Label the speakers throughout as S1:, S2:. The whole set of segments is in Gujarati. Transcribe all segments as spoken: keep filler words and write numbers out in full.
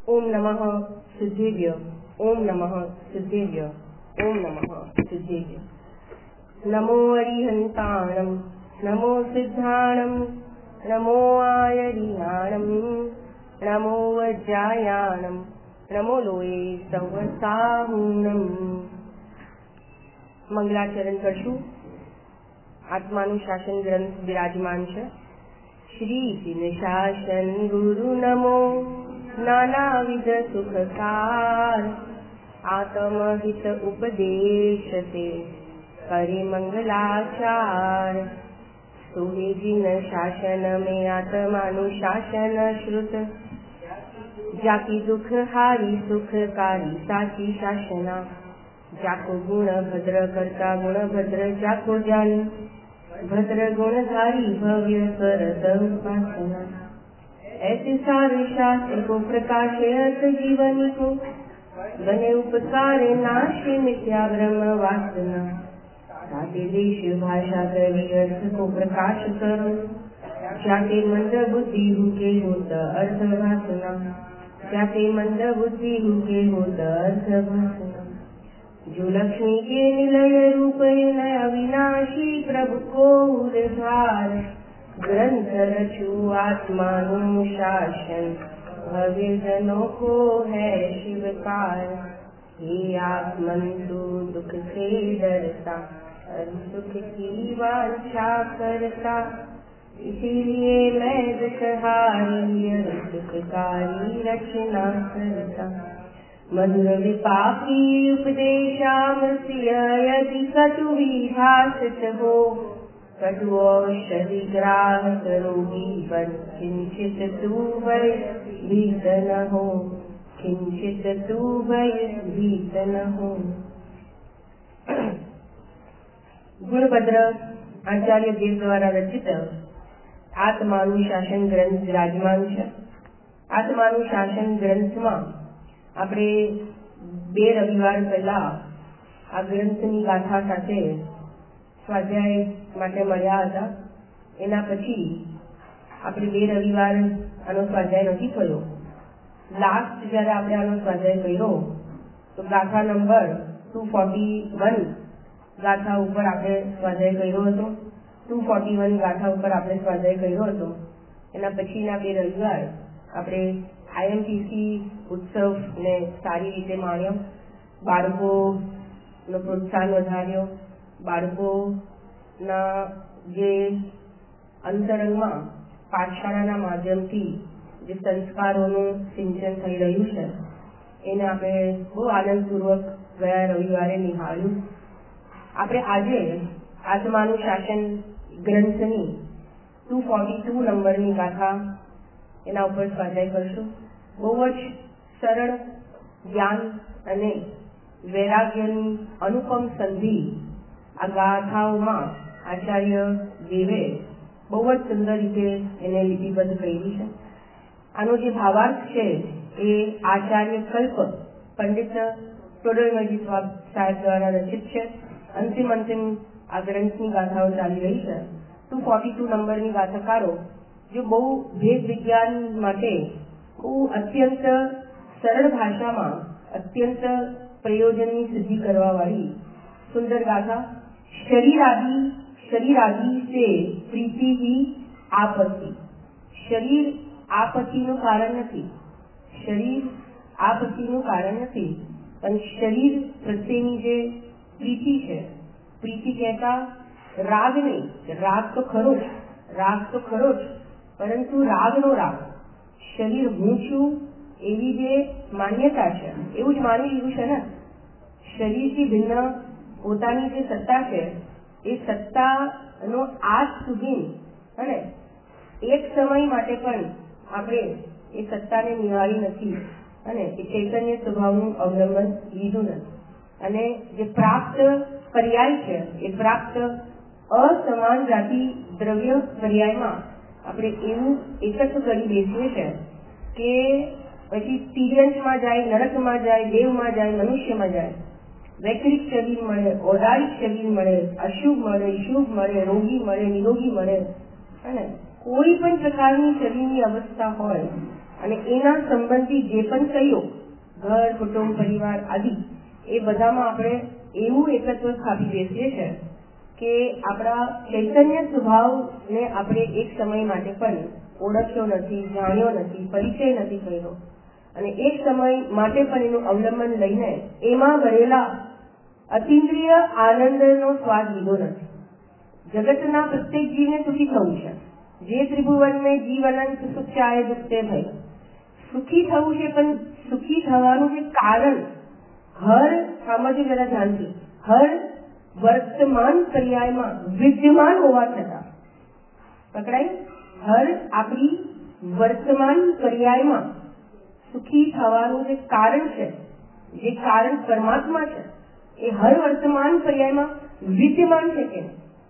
S1: ओम नमः सिद्धेभ्य, ओम नमः सिद्धेभ्य, ओम नमः सिद्धेभ्य। नमो अरिहन्ताणं, नमो सिद्धाणं, नमो आयरियाणं, नमो वज्रायाणं, नमो लोये संवसाहुणं। मंगलाचरण करशु। आत्मानु शासन ग्रंथ विराजमान है। श्री दिन शासन गुरु नमो नानाविध सुखकार, आत्महित उपदेश से करे मंगलाचार। सोहे जिन शासन में आत्मानुशासन श्रुत, जाकी दुख हारी सुखकारी साची शासना। जाको गुण भद्र करता गुण भद्र जाको जान, भद्र गुणधारी भव्य करत उपासना। ऐसे सारे शास्त्र को प्रकाशे अर्थ जीवन को, बने उपकार नाशे मिथ्या ब्रह्म वासना। जाके देश भाषा करी अर्थ को प्रकाश करो, जाके मंद बुद्धि हुके होत अर्थ भाषना। जाके मंद बुद्धि हुके होत अर्थ भाषना। जो लक्ष्मी के निलय रूप है अविनाशी प्रभु को उद्धार, ग्रंथ रचु आत्मानुशासन भव्य जनों को है शिवकार। हे आत्मन तू दुख से डरता, सुख की वांछा करता, इसीलिए मैं दुखहारी सुखकारी रचना करता। मधुर विपाकी उपदेशामृत्य यदि कटु विभाषित हो, कटु औषधि ग्राहक रोगी बन किंचित तू भय भीत न हो, किंचित तू भय भीत न हो। गुणभद्र आचार्य देव द्वारा रचित आत्मानुशासन ग्रंथ विराजमान है। आत्मानुशासन ग्रंथ में આપણે બે રવિવાર પહેલા આ ગ્રંથની ગાથા સાથે સ્વાધ્યાય માટે મળ્યા હતા. એના પછી આપણે બે રવિવાર આનો સ્વાધ્યાય નથી થયો. લાસ્ટ જ્યારે આપણે આનો સ્વાધ્યાય કર્યો તો ગાથા નંબર ટુ ફોર્ટી વન ગાથા ઉપર આપણે સ્વાધ્યાય કર્યો હતો. ટુ ફોર્ટી વન ગાથા ઉપર આપણે સ્વાધ્યાય કર્યો હતો. એના પછીના બે રવિવાર આપણે આઈએમટીસી ઉત્સવ ને સારી રીતે માણ્યો. બાળકોનો પ્રોત્સાહન વધાર્યો. બાળકોના જે અંતરંગમાં પાઠશાળાના માધ્યમથી જે સંસ્કારોનું સિંચન થઈ રહ્યું છે એને આપણે બહુ આનંદપૂર્વક ગયા રવિવારે નિહાળ્યું. આપણે આજે આત્માનુશાસન ગ્રંથની ટુ ફોર્ટી ટુ નંબરની ગાથા એના ઉપર સ્વાધ્યાય કરશું. બહુ જ સરળ જ્ઞાન અને વૈરાગ્યની અનુપમ સંધિ આ ગાથાઓમાં આચાર્ય દેવે બહુ જ સુંદર રીતે એને લિપિબદ્ધ કરી છે. આનો જે ભાવાર્થ છે એ આચાર્ય કલ્પ પંડિત ટોડરમલજી સાહેબ દ્વારા રચિત છે. અંતિમ અંતિમ આ ગ્રંથની ગાથાઓ ચાલી રહી છે. ટુ ફોર્ટી ટુ નંબરની ગાથાકારો जो बहु भेद विज्ञान माटे बहु अत्यंत सरल भाषा में अत्यंत प्रयोजन की सिद्धि करवा वाली सुंदर गाथा। शरीर आदि शरीर आदि से प्रीति ही आपत्ति। शरीर आपत्ति नु कारण नहीं, शरीर आपत्ति नु कारण नहीं, पर शरीर प्रत्येनी जे प्रीति है, प्रीति कहता राग नहीं, राग तो खरो राग तो खरो परंतु राग नो राग शरीर हूँ छू एवी जे मान्यता है एवं ज मानी लीधुं छे ने। शरीर थी भिन्न पोतानी जे सत्ता है ए सत्ता नो आज सुधी अने एक समय माटे पण आपणे ए सत्ताने निहाળી નથી અને એ ચૈતન્ય સ્વભાવનું અવલંબન લીધું નથી. અને જે પ્રાપ્ત પર્યાય છે એ પ્રાપ્ત असमान जाति द्रव्य पर्यायમાં આપણે એવું એકત્ર કરી બેસીએ છે કે પછી તિર્યંશમાં જાય, નરકમાં જાય, દેવમાં જાય, મનુષ્યમાં જાય. વૈકૃત શરીર મળે, ઔદારિક શરીર મળે, અશુભ મળે, શુભ મળે, રોગી મળે, નિરોગી મળે અને કોઈ પણ પ્રકારની શરીરની અવસ્થા હોય અને એના સંબંધી જે પણ સહયોગ ઘર, કુટુંબ, પરિવાર આદિ એ બધામાં આપણે એવું એકત્વ સ્થાપી બેસીએ છીએ કે આપણા ચૈતન્ય સ્વભાવને આપણે એક સમય માટે પણ ઓળખ્યો નથી, જાણ્યો નથી, પરિચય નથી કર્યો અને એક સમય માટે પણ એનું અવલંબન લઈને એમાં ભરેલા અતિન્દ્રિય આનંદનો સ્વાદ લીધો નથી. જગતના પ્રત્યેક જીવને સુખી થવું છે. જે ત્રિભુવન મેં જીવ અનંત સુખ ચાહે દુઃખ તે ભય. સુખી થવું છે, પણ સુખી થવાનું જે કારણ હર સામાજિક જરા ધ્યાનથી હર વર્તમાન પર્યાયમાં વિદ્યમાન હોવા છતાં પકડાય હર આપણી વર્તમાન પર્યાયમાં સુખી થવાનું જે કારણ છે, જે કારણ પરમાત્મા છે, એ હર વર્તમાન પર્યાયમાં વિદ્યમાન છે કે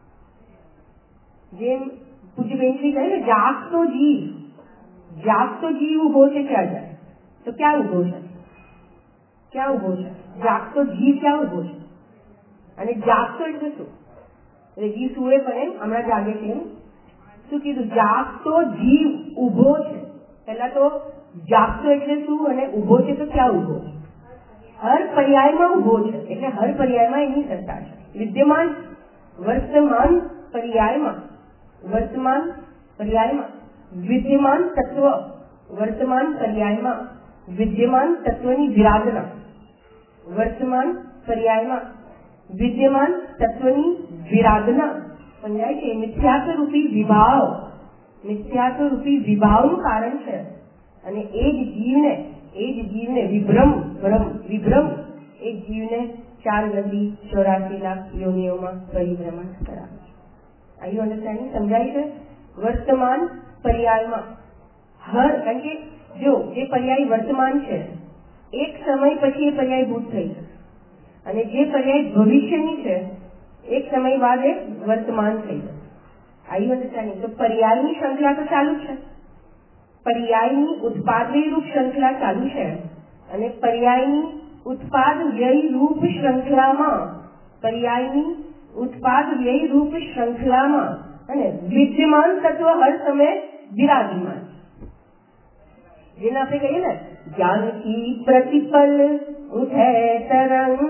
S1: જેમ પૂજ્ય બેનશ્રી કહે ને જાગતો જીવ જાગતો જીવ ઉભો છે ક્યાં જાય તો ક્યાં ઉભો છે ક્યાં ઉભો છે જાગતો જીવ ક્યાં ઉભો છે અને જાગતો એટલે શું? એટલે જીવ સુવે પણ હમણાં જાગે છે શું કીધું? જાગતો જીવ ઉભો છે. પેલા તો જાગતો એટલે શું અને ઉભો છે તો ક્યાં ઉભો? હર પર્યાયમાં ઉભો છે એટલે હર પર્યાયમાં એની સત્તા છે. વિદ્યમાન વર્તમાન પર્યાયમાં વર્તમાન પર્યાયમાં વિદ્યમાન તત્વ વર્તમાન પર્યાયમાં વિદ્યમાન તત્વની વિરાધના વર્તમાન પર્યાયમાં વિદ્યમાન તત્વની વિરાધના સમજાય છે. મિથ્યાત્વ રૂપી વિભાવ મિથ્યાત્વ રૂપી વિભાવનું કારણ છે અને એ જ જીવને એ જ જીવને વિભ્રમ ભ્રમ વિભ્રમ એ જીવને ચાર નદી ચોરાસી લાખ યોનિઓમાં પરિભ્રમણ કરાવે છે. આયુ અન્ડરસ્ટેન્ડિંગ? સમજાય છે? વર્તમાન પર્યાયમાં હર કારણ કે જો જે પર્યાય વર્તમાન છે એક સમય પછી એ પર્યાય ભૂત થઈ જશે અને જે પર્યાય ભવિષ્યની છે એક સમય બાદ એ વર્તમાન થઈ જશે. આયુ અન્ડરસ્ટેન્ડિંગ? તો પર્યાયની શ્રૃંખલા તો ચાલુ છે, પર્યાયની ઉત્પાદ વ્યય રૂપ શ્રૃંખલા ચાલુ છે અને પર્યાયની ઉત્પાદ વ્યય રૂપ શ્રૃંખલામાં પર્યાયની ઉત્પાદ વ્યય રૂપ શ્રૃંખલામાં અને વિદ્યમાન તત્વ હર સમય વિરાજમાન. જેને આપણે કહીએ ને જ્ઞાન કી પ્રતિપલ ઉઠે તરંગ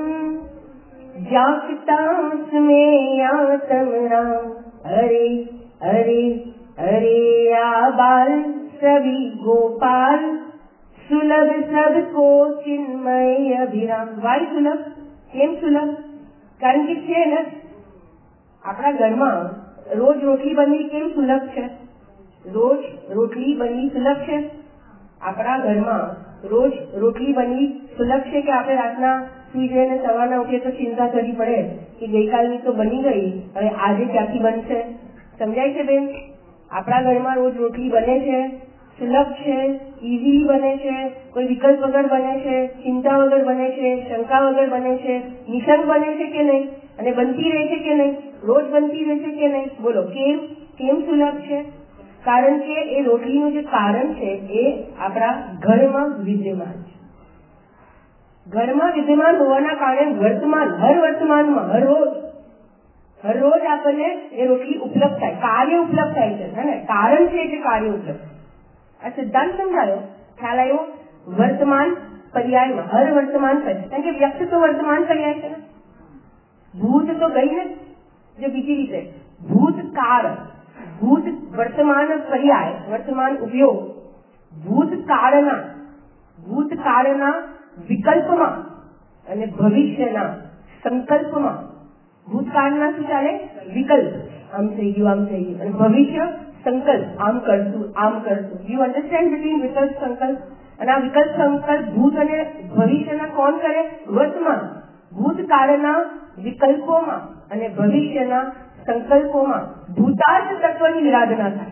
S1: જાગતાંસ में आत्म राम अरे अरे अरे आबाल सभी गोपाल सुलभ सबको चिन्मय अभिराम. વાય સુલભ? કેમ સુલભ? કારણ કે છે ને આપણા ઘરમાં રોજ રોટલી બનવી કેમ સુલભ છે? રોજ રોટલી બનવી સુલભ છે? આપણા ઘરમાં રોજ રોટલી બનવી સુલભ છે કે આપણે રાતના સુઈ જઈને સવારના ઉઠીએ તો ચિંતા કરવી પડે કે ગઈકાલની તો બની ગઈ, હવે આજે ક્યાંથી બનશે? સમજાય છે બેન? આપણા ઘરમાં રોજ રોટલી બને છે, સુલભ છે, ઇઝીલી બને છે, કોઈ વિકલ્પ વગર બને છે, ચિંતા વગર બને છે, શંકા વગર બને છે, નિશંક બને છે કે નહીં? અને બનતી રહે છે કે નહીં? રોજ બનતી રહે છે કે નહીં? બોલો કેમ કેમ સુલભ છે? કારણ કે એ રોટલીનું જે કારણ છે એ આપણા ઘરમાં વિદ્યમાન છે. ઘરમાં વિદ્યમાન હોવાના કારણે વર્તમાન હર વર્તમાનમાં હર રોજ હર રોજ આપણને એ રોટલી ઉપલબ્ધ થાય, કાર્ય ઉપલબ્ધ થાય છે ને કારણ છે એટલે કાર્ય ઉપલબ્ધ. આ સિદ્ધાંત સમજાયો? ખ્યાલ આવ્યો? વર્તમાન પર્યાયમાં હર વર્તમાન પર્યાય કારણ કે વ્યક્ત તો વર્તમાન પર્યાય છે ને. ભૂત તો ગઈ ને જો બીજી રીતે ભૂતકાળ ભૂત વર્તમાન પર્યાય વર્તમાન ઉપયોગ ભૂતકાળના ભૂતકાળના વિકલ્પમાં અને ભવિષ્યના સંકલ્પમાં. ભૂતકાળના શું ચાલે? વિકલ્પ, આમ થઈ ગયું આમ થઈ ગયું, અને ભવિષ્ય સંકલ્પ, આમ કરશું આમ કરશું. યુ અન્ડરસ્ટેન્ડ બિટવીન વિકલ્પ સંકલ્પ? અને આ વિકલ્પ સંકલ્પ ભૂત અને ભવિષ્યના કોણ કરે? વર્તમાન. ભૂતકાળના વિકલ્પોમાં અને ભવિષ્યના સંકલ્પોમાં ભૂતાર્થ તત્વની વિરાધના થાય.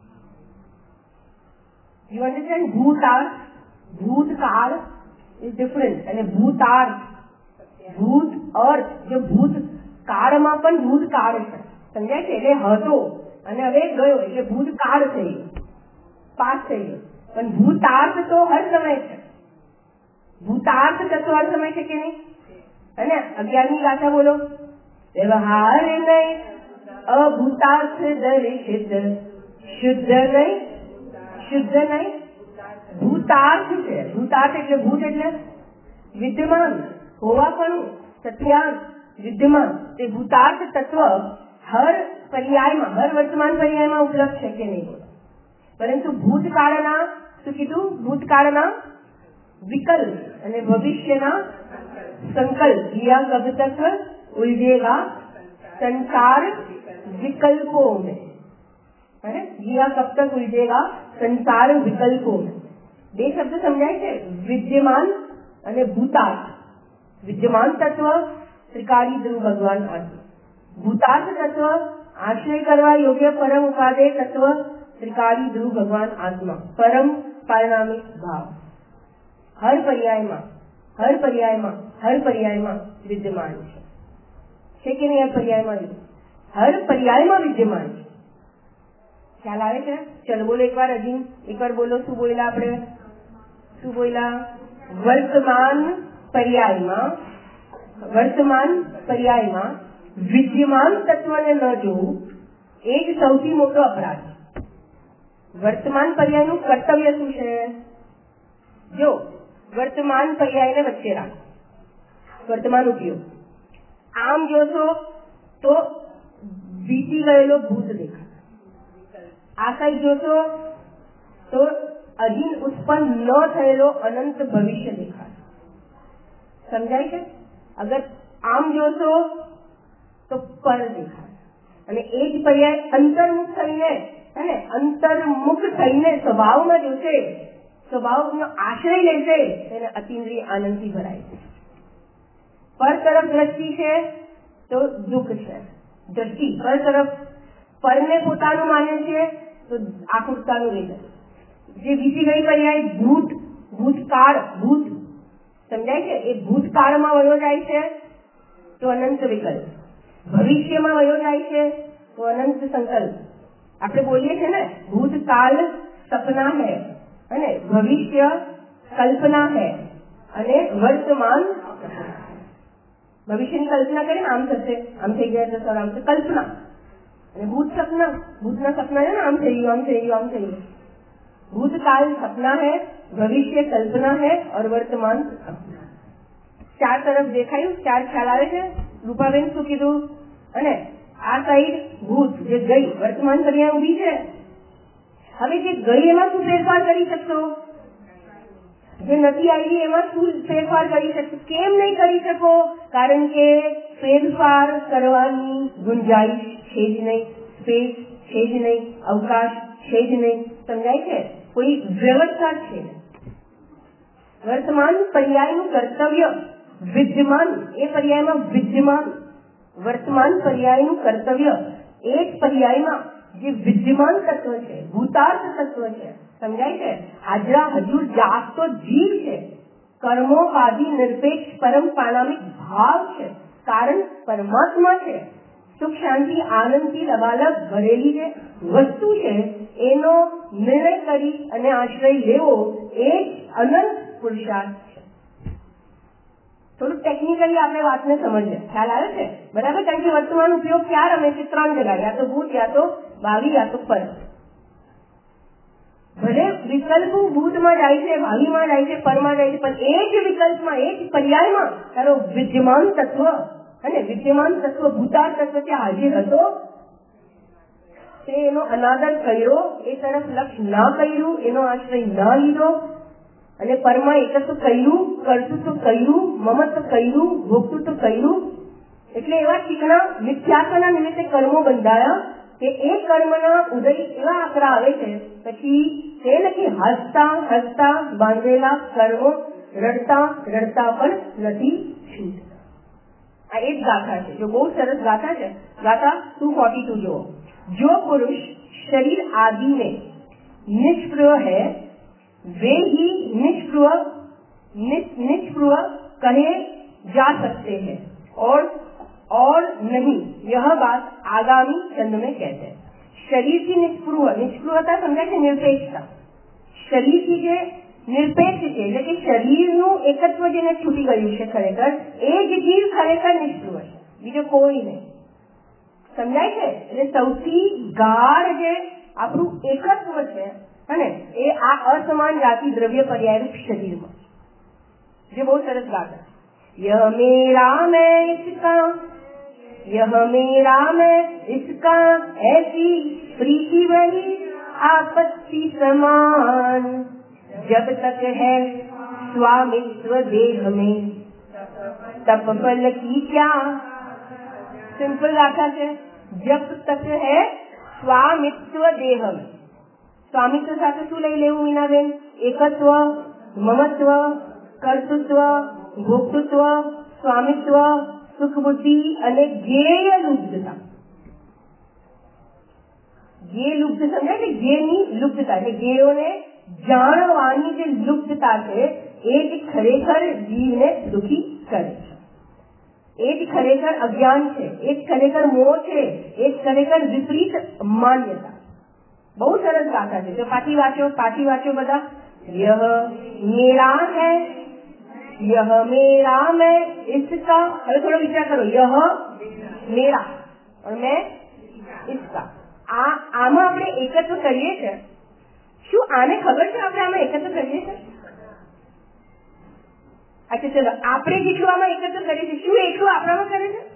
S1: You understand? ભૂતાર્થ ભૂતકાળ ઇઝ ડિફરન્ટ અને ભૂતાર્થ ભૂત અર્થ જો ભૂત કાળમાં પણ ભૂતકાળ છે સમજાય છે એટલે હતો અને હવે ગયો એટલે ભૂતકાળ થઈ ગયો, પાસ થઈ ગયો. પણ ભૂતાર્થ તો હર સમય છે. ભૂતાર્થ તત્વ હર સમય છે કે નહીં? અને અગિયારની ગાથા બોલો. વ્યવહાર નહીં અભૂતાર્થ દર્શિત શુદ્ધ નહીં શુદ્ધ નહીં ભૂતાર્થ છે. ભૂતાર્થ એટલે ભૂત એટલે વિદ્યમાન, હોવાપણું, સત્યાંત, વિદ્યમાન. તે ભૂતાર્થ તત્વ હર પર્યાયમાં, હર વર્તમાન પર્યાયમાં ઉપલબ્ધ છે કે નહીં, પરંતુ ભૂતકાળના શું કીધું? ભૂતકાળના વિકલ્પ અને ભવિષ્યના સંકલ્પ. યા કબ તક ઉલझेगा संसार विकल्पों में, है जिया कब तक उलझेगा संसार विकल्पों में. બે શબ્દ સમજાય છે, વિદ્યમાન અને ભૂતાર્થ. વિદ્યમાન તત્વ ત્રિકાળી ધ્રુવ ભગવાન આત્મા. ભૂતાર્થ તત્વ આશ્રય કરવા યોગ્ય પરમ ઉપાદેય તત્વ ત્રિકાળી ધ્રુવ ભગવાન આત્મા. પરમ પરિણામિક ભાવ હર પર્યાયમાં, હર પર્યાયમાં, હર પર્યાયમાં વિદ્યમાન છે. છે કે નહીં? હર પર્યાયમાં, હર પર્યાયમાં વિદ્યમાન છે. ખ્યાલ આવે છે? ચલો બોલો એકવાર, હજી એકવાર બોલો. શું બોલ્યા આપણે? શું બોલ્યા? વર્તમાન પર્યાયમાં, વર્તમાન પર્યાયમાં વિદ્યમાન તત્વને ન જોવું એ જ સૌથી મોટો અપરાધ. વર્તમાન પર્યાયનું કર્તવ્ય શું છે? જો વર્તમાન પર્યાયને વચ્ચે રાખો. વર્તમાન ઉપયોગ આમ જોશો તો વીતી ગયેલો ભૂત દેખાય, આ સાઈડ જોશો તો હજી ઉત્પન્ન ન થયેલો અનંત ભવિષ્ય દેખાય. સમજાય છે? અગર આમ જોશો તો પર દેખાય, અને એ જ પર્યાય અંતર્મુખ થઈને, હે ને, અંતર્મુખ થઈને સ્વભાવમાં જોશે, સ્વભાવનો આશ્રય લેશે, તેને અતિન્દ્રિય આનંદથી ભરાય છે. પર તરફ દ્રષ્ટિ છે તો દુઃખ છે. દ્રષ્ટિ પર તરફ, પરને પોતાનું માને છે તો આકૃતતાનું રહે. જે વીતી ગઈ પર્યાય ભૂત, ભૂતકાળ, ભૂત સમજાય છે, એ ભૂતકાળમાં વયો જાય છે તો અનંત વિકલ્પ, ભવિષ્યમાં વયો જાય છે તો અનંત સંકલ્પ. આપણે બોલીએ છીએ ને, ભૂતકાળ સપના હૈ અને ભવિષ્ય કલ્પના હૈ અને વર્તમાન. ભવિષ્યની કલ્પના કરીને આમ થશે, આમ થઈ ગયા તો સર આમ થશે, કલ્પના. અને ભૂત સપના, ભૂતના સપના છે ને, આમ થઈ ગયું, આમ થઈ ગયું, આમ થઈ ગયું. भूतकाल सपना है, भविष्य कल्पना है और वर्तमान सपना. ચાર તરફ દેખાયું, ચાર ખ્યાલ આવે છે. રૂપાબેન શું કીધું? અને આ સાઈડ ભૂત જે ગઈ, વર્તમાન પર્યાય ઉભી છે. હવે જે ગઈ એમાં શું ફેરફાર કરી શકશો? જે નથી આવી એમાં શું ફેરફાર કરી શકશો? કેમ નહીં કરી શકો? કારણ કે ફેરફાર કરવાની ગુંજાઈશ છે જ નહીં, સ્પેસ છે જ નહીં, અવકાશ છે જ નહીં. સમજાય છે? કોઈ વ્યવસ્થા છે. વર્તમાન પર્યાયનું કર્તવ્ય વિદ્યમાન, એ પર્યાયમાં વિદ્યમાન. વર્તમાન પર્યાયનું કર્તવ્ય એ જ પર્યાયમાં જે વિદ્યમાન તત્વ છે, ભૂતાર્થ તત્વ છે. સમજાય છે? આજરા હજુ જાગતો જીવ છે, કર્મોપાધિ નિરપેક્ષ પરમ પાણામિક ભાવ છે, કારણ પરમાત્મા છે, સુખ શાંતિ આનંદથી લબાલબ ભરેલી જે વસ્તુ છે એનો નિર્ણય કરી અને આશ્રય લેવો એ જ અનંત પુરુષાર્થ છે. થોડું ટેકનિકલી આપણે વાતને સમજીએ. ખ્યાલ આવે છે? બરાબર? કારણ કે વર્તમાન ઉપયોગ ક્યાં રમે છે? ત્રણ જગ્યા, યા તો ભૂત, યા તો ભાવિ, યા તો પર. ભલે વિકલ્પો ભૂતમાં જાય છે, ભાવિમાં જાય છે, પરમાં જાય છે, પણ એ જ વિકલ્પમાં, એ જ પર્યાયમાં તારો વિદ્યમાન તત્વ અને વિદ્યમાન તત્વ ભૂતાર્થ તત્વ ત્યાં હાજર હતો. તે એનો અનાદર કર્યો, એ તરફ લક્ષ ના કર્યું, એનો આશ્રય ના લીધો, અને પરમાં એક તો કર્યું, કરતું તો કર્યું, મમત્વ કર્યું, ભોગતું તો કર્યું. એટલે એવા ચીકણા મિથ્યાત્વના નિમિત્તે કર્મો બંધાયા કે એ કર્મના ઉદય એવા આકરા આવે છે, પછી તે નથી હસતા હસતા બાંધેલા કર્મો રડતા રડતા પણ નથી છૂટતા. આ એક ગાથા છે, જો બહુ સરસ ગાથા છે. ગાથા ટુ ફોર્ટી ટુ જુઓ. जो पुरुष शरीर आदि में निष्प्रय है वे ही निष्प्रय निष्प्रय कहे जा सकते हैं और और नहीं, यह बात आगामी चंद में कहते हैं. शरीर की निष्प्रय, निष्प्रयता समझा છે નિરપેક્ષતા. શરીરથી જે નિરપેક્ષ છે એટલે કે શરીરનું એકત્વ જેને છૂટી ગયું છે ખરેખર, એ જ જીવ ખરેખર નિષ્પ્રય છે, બીજો કોઈ નહીં. સમજાય છે? એટલે સૌથી ગાઢ જે આપણું એકત્વ છે અને એ આ અસમાન જાતિ દ્રવ્ય પર્યાયરૂપ શરીરમાં જે બહુ સરસ વાત है। यह मेरा मैं इसका, यह मेरा मैं इसका, ऐसी प्रीति वही आपत्ति समान, जब तक है स्वामित्व देह में तप फल की क्या। सिंपल व्याख्या है, जब तक है स्वामित्व देह में। स्वामित्व સાથે શું લઈ લેવું મીનાબેન? એકત્વ, મમત્વ, કર્તૃત્વ, ભોક્તૃત્વ, સ્વામિત્વ, સુખ બુદ્ધિ અને જ્ઞેય લુપ્તતા। જ્ઞેય લુપ્ત સમજાય કે જ્ઞેયની લુપ્તતા એટલે જ્ઞેયોને જાણવાની જે લુપ્તતા છે એ જ ખરેખર જીવને દુઃખી કરે છે। એ જ ખરેખર અજ્ઞાન છે, એ જ ખરેખર મોહ છે, એ જ ખરેખર વિપરીત માન્યતા। બહુ સરસ ગાથા છે। તો પાછી વાંચો, પાછી વાંચો બધા। यह मेरा है, यह मेरा मैं इसका। હવે થોડો વિચાર કરો, यह मेरा और मैं इसका। આ આમાં આપણે એકત્વ કરીએ છીએ। શું આને ખબર છે આપણે આમાં એકત્વ કરીએ છીએ? अच्छा चलो, આપણે જેટલું આમાં એકત્વ કરીએ છીએ શું એટલું આપણામાં કરે છે?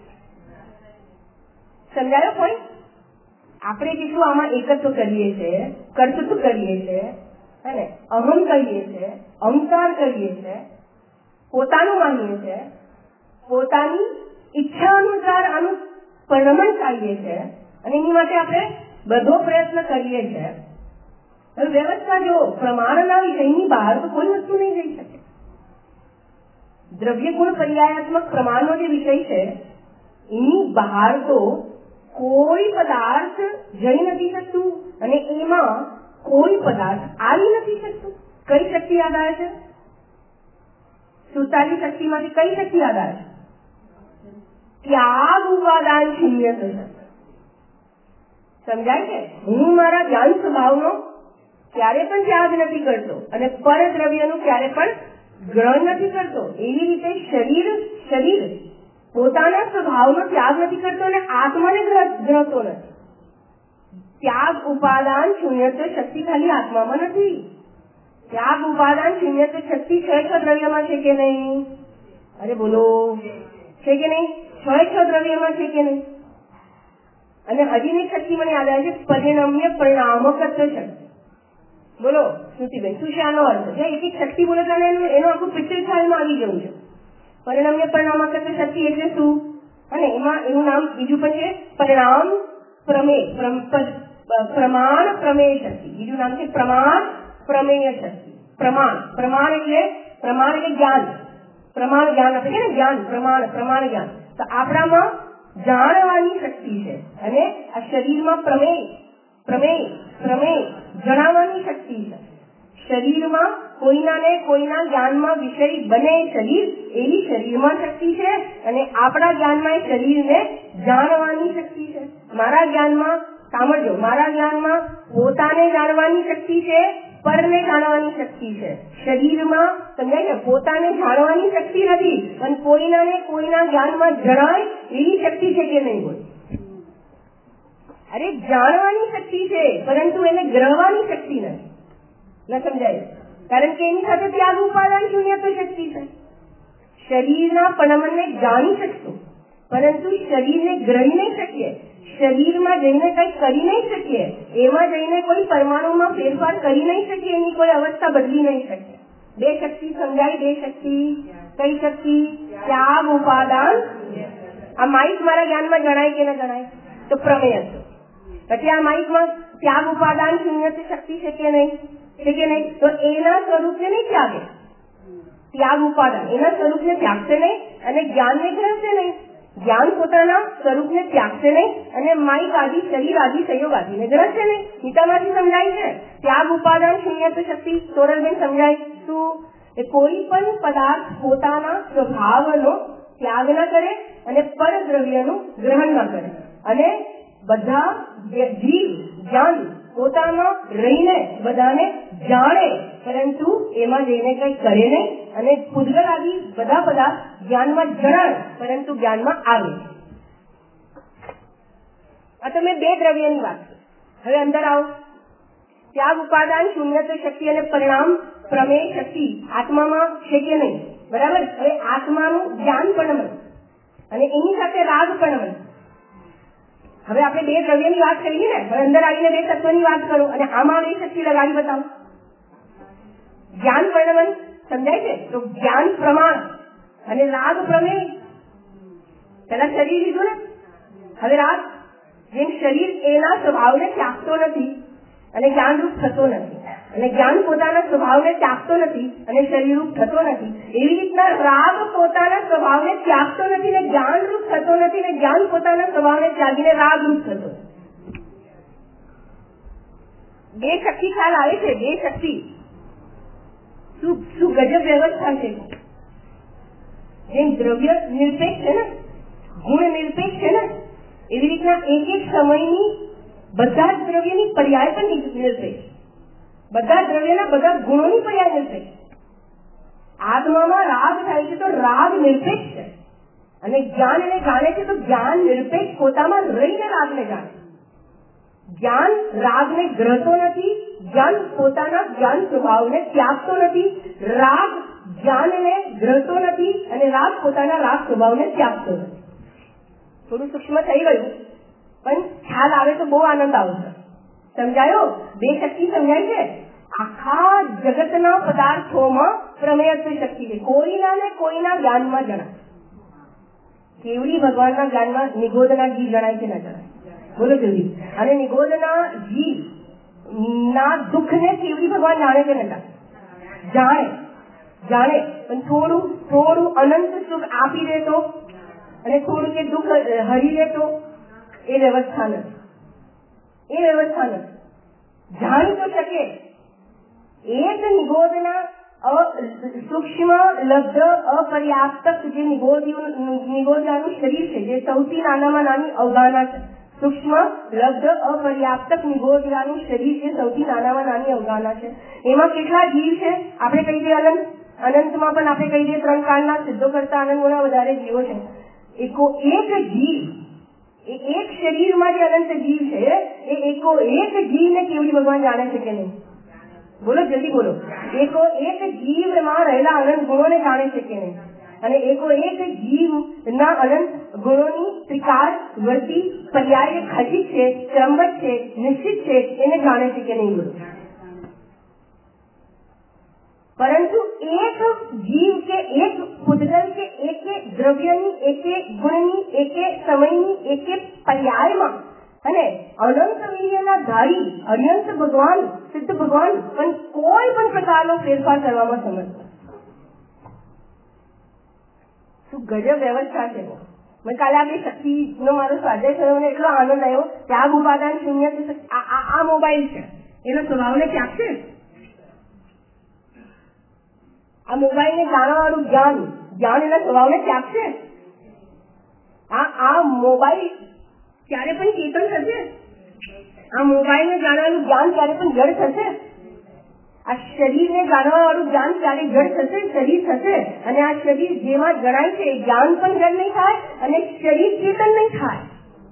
S1: સમજાયો કોઈ? આપણે જેટલું આમાં એકત્વ કરીએ છીએ, કર્તૃત્વ કરીએ છીએ, અને અહમ કહીએ છીએ, અહંકાર કહીએ છીએ, પોતાનું માનીએ છીએ, પોતાની ઈચ્છા અનુસાર આનું પરિણમન ચાલીએ છીએ અને એની માટે આપણે બધો પ્રયત્ન કરીએ છીએ। હવે વ્યવસ્થા જો પ્રમાણના વિષયની બહાર તો કોઈ વસ્તુ નહીં જઈ શકે। દ્રવ્ય ગુણ પર્યાયાત્મક પ્રમાણનો જે વિષય છે એની બહાર તો કોઈ પદાર્થ જઈ નથી શકતું અને એમાં કોઈ પદાર્થ આવી નથી શકતું। કઈ શક્તિ યાદ આવે છે? સુતાલી શક્તિમાંથી કઈ શક્તિ યાદ આવે છે? ત્યાગ ઉપાદાન શૂન્ય થશે। સમજાય છે? હું મારા જ્ઞાન સ્વભાવનો ક્યારે પણ ત્યાગ નથી કરતો અને પરદ્રવ્યનું ક્યારે પણ ગ્રહણ નથી કરતો। એવી રીતે શરીર શરીર પોતાના સ્વભાવનો ત્યાગ નથી કરતો અને આત્માને ગ્રહતો નથી। ત્યાગ ઉપાદાન શૂન્યત્વ શક્તિ ખાલી આત્મામાં નથી। ત્યાગ ઉપાદાન શૂન્યત્વ શક્તિ છ છ દ્રવ્યમાં છે કે નહીં? અરે બોલો, છે કે નહીં? છ છ દ્રવ્યમાં છે કે નહીં? અને હજી એક શક્તિ મને યાદ આવે છે, પરિણમ્ય પરિણામકત્વ શક્તિ। બોલો શ્રુતિબેન, શું છે આનો અર્થ? જે એક એક શક્તિ બોલે તો એનું આખું પિક્ચર ખ્યાલમાં આવી જવું છે। પરિણમ્ય પરિણામકત્વ શક્તિ એટલે શું? અને એમાં એનું નામ બીજું પણ છે પરિણામ પ્રમેય, પ્રમાણ પ્રમેય શક્તિ। બીજું નામ છે પ્રમાણ પ્રમેય શક્તિ। પ્રમાણ પ્રમાણ એટલે પ્રમાણ એટલે જ્ઞાન, પ્રમાણ જ્ઞાન આપણે કે ને જ્ઞાન, પ્રમાણ પ્રમાણ જ્ઞાન। તો આપણામાં જાણવાની શક્તિ છે અને આ શરીરમાં પ્રમેય પ્રમેય પ્રમેય જણાવવાની શક્તિ છે। શરીરમાં કોઈના ને કોઈના જ્ઞાનમાં વિષય બને શરીર, એવી શરીરમાં શક્તિ છે અને આપણા જ્ઞાનમાં એ શરીરને જાણવાની શક્તિ છે। મારા જ્ઞાનમાં સાંભળજો, મારા જ્ઞાનમાં પોતાને જાણવાની શક્તિ છે, પરને જાણવાની શક્તિ છે। શરીરમાં સમજાય ને, પોતાને જાણવાની શક્તિ નથી પણ કોઈના ને કોઈના જ્ઞાનમાં જણાય એવી શક્તિ છે કે નહીં? બોલ, અરે જાણવાની શક્તિ છે પરંતુ એને ગ્રહવાની શક્તિ નથી। ન સમજાય? કારણ કે એની સાથે ત્યાગ ઉપાદાન શૂન્યત્વ શક્તિ છે। શરીરના પણમને જાણી શકશું પરંતુ શરીરને ગ્રહી નહીં શકીએ। શરીરમાં જઈને કંઈ કરી નહીં શકીએ, એમાં જઈને કોઈ પરમાણુમાં ફેરફાર કરી નહીં શકીએ, એની કોઈ અવસ્થા બદલી નહીં શકીએ। બે શક્તિ સમજાય? બે શક્તિ કઈ શક્તિ? ત્યાગ ઉપાદાન। આ માઇક મારા જ્ઞાનમાં જણાય કે ન જણાય? તો પ્રમેય હતો। પછી આ માઇકમાં ત્યાગ ઉપાદાન શૂન્યત્વ શક્તિ છે કે નહીં? છે કે નહીં? તો એના સ્વરૂપને નહીં ત્યાગે, ત્યાગ ઉપાદાન એના સ્વરૂપને ત્યાગશે નહીં અને જ્ઞાનને ગ્રહશે નહીં। જ્ઞાન પોતાના સ્વરૂપને ત્યાગશે નહીં અને માઇક આદિ શરીર આદિ સંયોગ આદિને ગ્રહશે નહીં। ગીતામાંથી સમજાય છે ત્યાગ ઉપાદાન શૂન્યત્વ શક્તિ। સોરલબેન સમજાય શું? એ કોઈ પણ પદાર્થ પોતાના સ્વભાવનો ત્યાગ ન કરે અને પરદ્રવ્યનું ગ્રહણ ન કરે અને બધા જીવ જ્ઞાન પોતામાં રહીને બધાને જાણે પરંતુ એમાં જઈને કઈ કરે નહીં અને પૂતગલ આદિ બધા પદાર્થ જ્ઞાનમાં જણાય પરંતુ જ્ઞાનમાં આવે। આ તમે બે દ્રવ્યની વાત કરી। હવે અંદર આવો, ત્યાગ ઉપાદાન શૂન્યત્વ શક્તિ અને પરિણામ પ્રમેય શક્તિ આત્મામાં છે કે નહીં? બરાબર. હવે આત્માનું જ્ઞાન પણ મળે અને એની સાથે રાગ પણ મળે. હવે આપણે બે દ્રવ્યની વાત કરીએ ને, હવે અંદર આવીને બે તત્વની વાત કરો અને આમાં બે શક્તિ લગાડી બતાવો. જ્ઞાન પરિણમન સમજાય છે? તો જ્ઞાન પ્રમાણ અને રાગ પ્રમેય. પેલા શરીર લીધું ને, હવે રાગ. જેમ શરીર એના સ્વભાવને ત્યાગતો નથી અને જ્ઞાનરૂપ થતો નથી, અને જ્ઞાન પોતાના સ્વભાવને ત્યાગતો નથી અને શરીરરૂપ થતો નથી, એવી રીતના રાગ પોતાના સ્વભાવને ત્યાગતો નથી ને જ્ઞાનરૂપ થતો નથી ને જ્ઞાન પોતાના સ્વભાવને ત્યાગીને રાગરૂપ થતો. બે શક્તિ ખ્યાલ આવે છે? બે શક્તિ શું શું ગજબ વ્યવસ્થા છે. જેમ દ્રવ્ય નિરપેક્ષ છે ને, ગુણ નિરપેક્ષ છે ને, એવી રીતના એક એક સમયની બધા જ દ્રવ્યની પર્યાય પણ નિરપેક્ષ, બધા દ્રવ્યના બધા ગુણોની પર્યાય નિરપેક્ષ. આત્મામાં રાગ થાય છે તો રાગ નિરપેક્ષ છે અને જ્ઞાન એને જાણે છે તો જ્ઞાન નિરપેક્ષ પોતામાં રહીને રાગને જાણે. જ્ઞાન રાગને ગ્રહતો નથી, જ્ઞાન પોતાના જ્ઞાન સ્વભાવને ત્યાગતો નથી, રાગ જ્ઞાનને ગ્રહતો નથી અને રાગ પોતાના રાગ સ્વભાવને ત્યાગતો નથી. થોડું સૂક્ષ્મ થઈ ગયું પણ ખ્યાલ આવે તો બહુ આનંદ આવશે. સમજાયો? બે શક્તિ સમજાય છે. આખા જગતના પદાર્થોમાં પ્રમેયત્વ શક્તિ છે. કોઈના ને કોઈના જ્ઞાનમાં જણાય. કેવડી ભગવાનના જ્ઞાનમાં નિગોદના જીવ જણાય છે ના જણાય? બોલો કેવડી. અને નિગોદના જીવ ના દુઃખ ને કેવડી ભગવાન જાણે છે ને? જાણે જાણે પણ થોડું થોડું અનંત સુખ આપી દેતો અને થોડું કે દુઃખ હરી લેતો એ વ્યવસ્થા નથી. એ વ્યવસ્થા નથી. જાણી તો શકે. એક નિગોદના સૂક્ષ્મ લબ્ધ અપર્યાપ્ત જે નિગોદનાનું શરીર છે, જે સૌથી નાનામાં નાની અવગાહના છે. સૂક્ષ્મ લબ્ધ અપર્યાપ્ત નિગોદનાનું શરીર છે, સૌથી નાનામાં નાની અવગાહના છે. એમાં કેટલા જીવ છે? આપણે કહી દઈએ અનંત. અનંતમાં પણ આપણે કહી દઈએ ત્રણ કાળના સિદ્ધો કરતા અનંતોના વધારે જીવો છે. એકો એક જીવ, એક શરીરમાં જે અનંત જીવ છે એ એકો એક જીવને કેવડી ભગવાન જાણે છે કે નહીં? બોલો જલ્દી બોલો. એકો એક જીવમાં રહેલા અનંત ગુણોને જાણે છે કે નહીં? અને એકો એક જીવના અનંત ગુણોની ત્રિકાળ વર્તી પર્યાય ખચિત છે, ક્રમબદ્ધ છે, નિશ્ચિત છે, એને જાણે છે કે નહીં? બોલો. પરંતુ એક જીવ કે એક પુદ્ગલ કે એક દ્રવ્યની, એક ગુણની, એક સમયની, એક પર્યાયમાં અને અનંત વીર્યના ધારી અનંત ભગવાન, સિદ્ધ ભગવાન પણ કોઈ પણ પ્રકારનો ફેરફાર કરવામાં સમર્થ. શું ગજબ વ્યવસ્થા છે. મેં કાલે આ બે શક્તિનો મારો સ્વાધ્યાય થયો અને એટલો આનંદ આવ્યો. ત્યાગ ઉપાદાન શૂન્ય. આ મોબાઈલ છે, એનો સ્વભાવને ત્યાગ છે. આ મોબાઈલ ને જાણવા વાળું જ્ઞાન, જ્ઞાન એના સ્વભાવને ત્યાગશે. આ આ મોબાઈલ ક્યારે પણ ચેતન થશે? આ મોબાઈલ ને જાણવાનું જ્ઞાન ક્યારે પણ જડ થશે? આ શરીરને જાણવા વાળું જ્ઞાન ક્યારે જડ થશે? શરીર થશે. અને આ શરીર જેમાં જણાય છે જ્ઞાન પણ જડ નહીં થાય અને શરીર ચેતન નહીં થાય.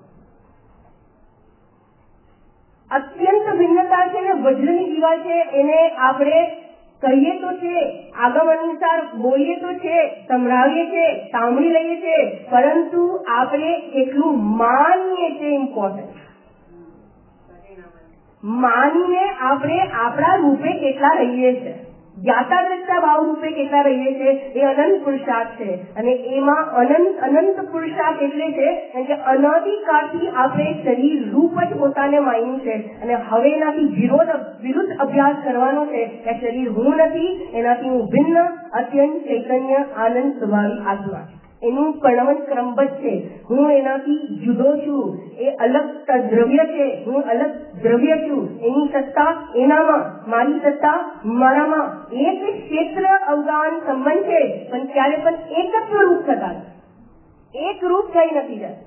S1: અત્યંત ભિન્નતા છે ને વજ્રની દિવાલ છે. એને આપણે કહીએ તો છે, આગમ અનુસાર બોલીએ તો છે, સંભળાવીએ છે, સાંભળી લઈએ છે, પરંતુ આપણે એટલું માનીએ છે ઇમ્પોર્ટન્ટ. માનીને આપણે આપણા રૂપે કેટલા રહીએ છીએ, જ્ઞાતા દ્રષ્ટા ભાવ રૂપે કેટલા રહીએ છીએ, એ અનંત પુરુષાર્થ છે. અને એમાં અનંત અનંત પુરુષાર્થ એટલે છે કે અનાદિકાળથી આપણે શરીર રૂપ જ પોતાને માન્યું છે અને હવે એનાથી વિરોધ વિરુદ્ધ અભ્યાસ કરવાનો છે કે શરીર હું નથી, એનાથી હું ભિન્ન અત્યંત ચૈતન્ય આનંદ સ્વભાવી આત્મા. એનું પરિણમન ક્રમબદ્ધ છે. હું એનાથી જુદો છું, એ અલગ દ્રવ્ય છે, હું અલગ દ્રવ્ય છું. એની સત્તા એનામાં, મારી સત્તા મારામાં. એક ક્ષેત્ર અવગાન સંબંધ છે પણ ક્યારે પણ એકત્વ રૂપ થતા એક રૂપ થઈ નથી જતા.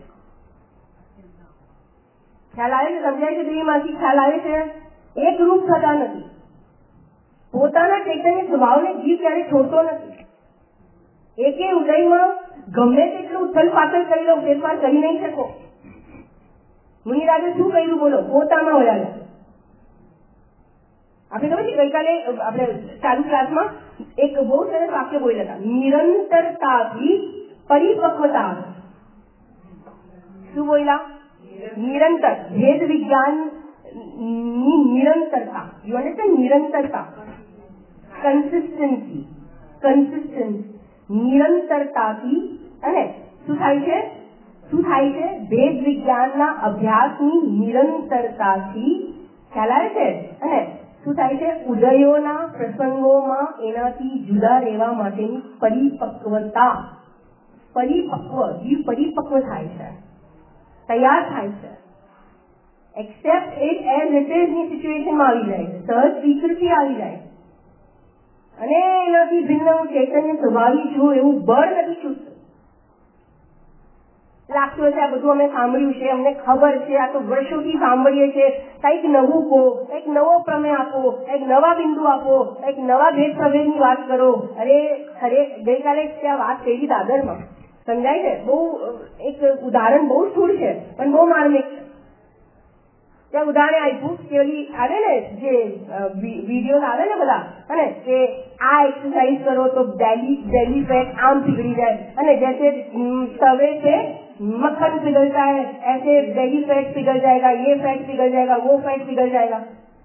S1: ખ્યાલ આવે છે? સમજાય છે? દેહમાંથી ખ્યાલ આવે છે? એક રૂપ થતા નથી. પોતાના ચૈતન્ય સ્વભાવને જીવ ક્યારે છોડતો નથી. એકે ઉદયમાં ગમે તેટલું ઉથલ પાથલ કરી લો, ફેરફાર કરી નહીં શકો. મુનિરાજે શું કહ્યું બોલો? પોતામાં વળ્યા. આપણે ખબર છે ગઈકાલે આપણે ચાલુ ક્લાસમાં એક બહુ સરસ વાક્ય બોલ્યા હતા, નિરંતરતાથી પરિપક્વતા આવે. શું બોલ્યા? નિરંતર. ભેદ વિજ્ઞાન ની નિરંતરતા. You understand? નિરંતરતા, કન્સિસ્ટન્સી, કન્સિસ્ટન્સી, નિરંતરતાથી. અને શું થાય છે? શું થાય છે? ભેદ વિજ્ઞાનના અભ્યાસની નિરંતરતાથી ખ્યાલ આવે છે. અને શું થાય છે? ઉદયોના પ્રસંગોમાં એનાથી જુદા રહેવા માટેની પરિપક્વતા. પરિપક્વ, જીવ પરિપક્વ થાય છે, તૈયાર થાય છે. Accept it as it is ની સિચ્યુએશનમાં આવી જાય છે, સહજ સ્વીકૃતિ આવી જાય છે. અને એનાથી ભિન્ન હું ચૈતન્ય સ્વભાવી છું એવું બળ નથી છૂટતું. લાગતું હશે આ બધું અમે સાંભળ્યું છે, અમને ખબર છે, આ તો વર્ષોથી સાંભળીએ છીએ, કંઈક નવું કહો, કંઈક નવો પ્રમેય આપો, કંઈક નવા બિંદુ આપો, કંઈક નવા ભેદ પ્રભેદની વાત કરો. અરે ખરે ગઈકાલે ત્યાં વાત કરી દાદરમાં, સમજાય છે? બહુ એક ઉદાહરણ બહુ સ્થૂળ છે પણ બહુ માર્મિક છે. ત્યાં ઉદાહરણ આપ્યું કે ઓલી આવે ને જે વિડીયો આવે ને બધા, અને કે આ એક્સરસાઇઝ કરો તો બેલી બેલી ફેટ આમ પીગળી જાય, અને जैसे तवे से मक्खन पिघलता है ऐसे बेली फैट पिघल जाएगा, ये फैट पिघल जाएगा, वो फैट पिघल जाएगा.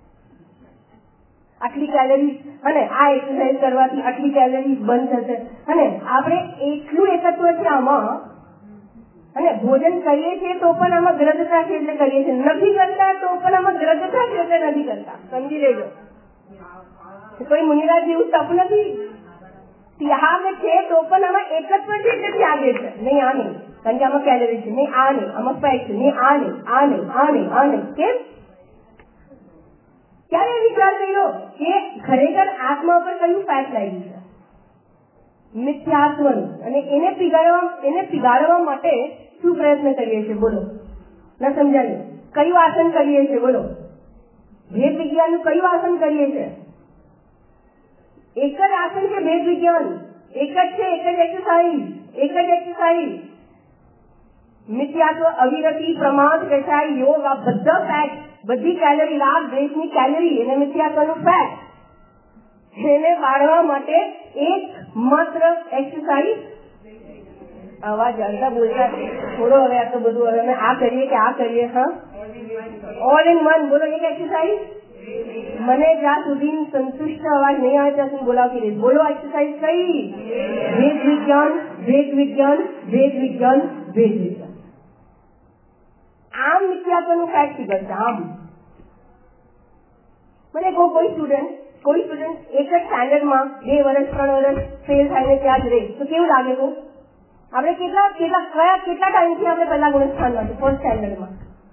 S1: આટલી કેલરીઝ, અને આ એક્સરસાઇઝ કરવાથી આટલી કેલરીઝ બંધ થશે. અને આપણે એટલું એકત્વ છે આમાં, અને ભોજન કરીએ છીએ તો પણ આમાં ગ્રદ્ધતા છે એટલે કરીએ છીએ, નથી કરતા તો પણ આમાં ગ્રદ્ધતા છે એટલે નથી કરતા. સમજી લેજો, કોઈ મુનિરાજ જેવું તપ નથી. ત્યાગ છે તો પણ આમાં એકત્વ છે એટલે ત્યાગે છે. નહીં આ નહીં, કારણ કે આમાં કેલરી છે, નહીં આ નહીં, આમાં ફેટ છે, નહીં આ નહીં, આ નહીં, આ નહીં, આ નહીં. કેમ? ક્યારે વિચાર કર્યો કે ખરેખર આત્મા પર કયું ફેટ લાગ્યું છે? મિથ્યાત્વનું. અને એને પીગાડવા એને પીગાડવા માટે શું પ્રયત્ન કરીએ છીએ? બોલો, ના સમજાયું? કયું આસન કરીએ છીએ? બોલો, ભેદ વિજ્ઞાનનું કયું આસન કરીએ છીએ? એક જ આસન છે ભેદ વિજ્ઞાન, એક જ છે, એક જ એક્સરસાઇઝ, એક જ એક્સરસાઇઝ. મિથ્યાત્વ, અવિરતિ, પ્રમાદ, કસાઈ, યોગ, આ બધા ફેટ, બધી કેલરી, રાગ દ્વેષની કેલરી, એને મિથ્યાત્વનું ફેટ, એને બાળવા માટે એક માત્ર એક્સરસાઇઝ. અવાજ અડધા બોલતા થોડો, હવે આ તો બધું હવે અમે આ કરીએ કે આ કરીએ? હા, ઓલ ઇન વન. બોલો, એક એક્સરસાઇઝ. મને જ્યાં સુધી સંતુષ્ટ અવાજ નહીં આવે ત્યાં સુધી બોલાવતી રહીશ. બોલો, એક્સરસાઇઝ કઈ? ભેદ વિજ્ઞાન, ભેદ વિજ્ઞાન, ભેદ વિજ્ઞાન, ભેદ વિજ્ઞાન. આમ મિથ્યાત્વનું ફેટ પીગળશે. આમ મને કહો, કોઈ સ્ટુડન્ટ કોઈ સ્ટુડન્ટ એક જ સ્ટેન્ડર્ડમાં બે વર્ષ ત્રણ વર્ષ ફેલ થઈને ત્યાં જ રહે તો કેવું લાગે? કહો, આપણે કેટલા કેટલા કયા કેટલા ટાઈમથી આપણે પહેલા ગુણસ્થાનમાં છે? ફર્સ્ટ સ્ટેન્ડર્ડમાં.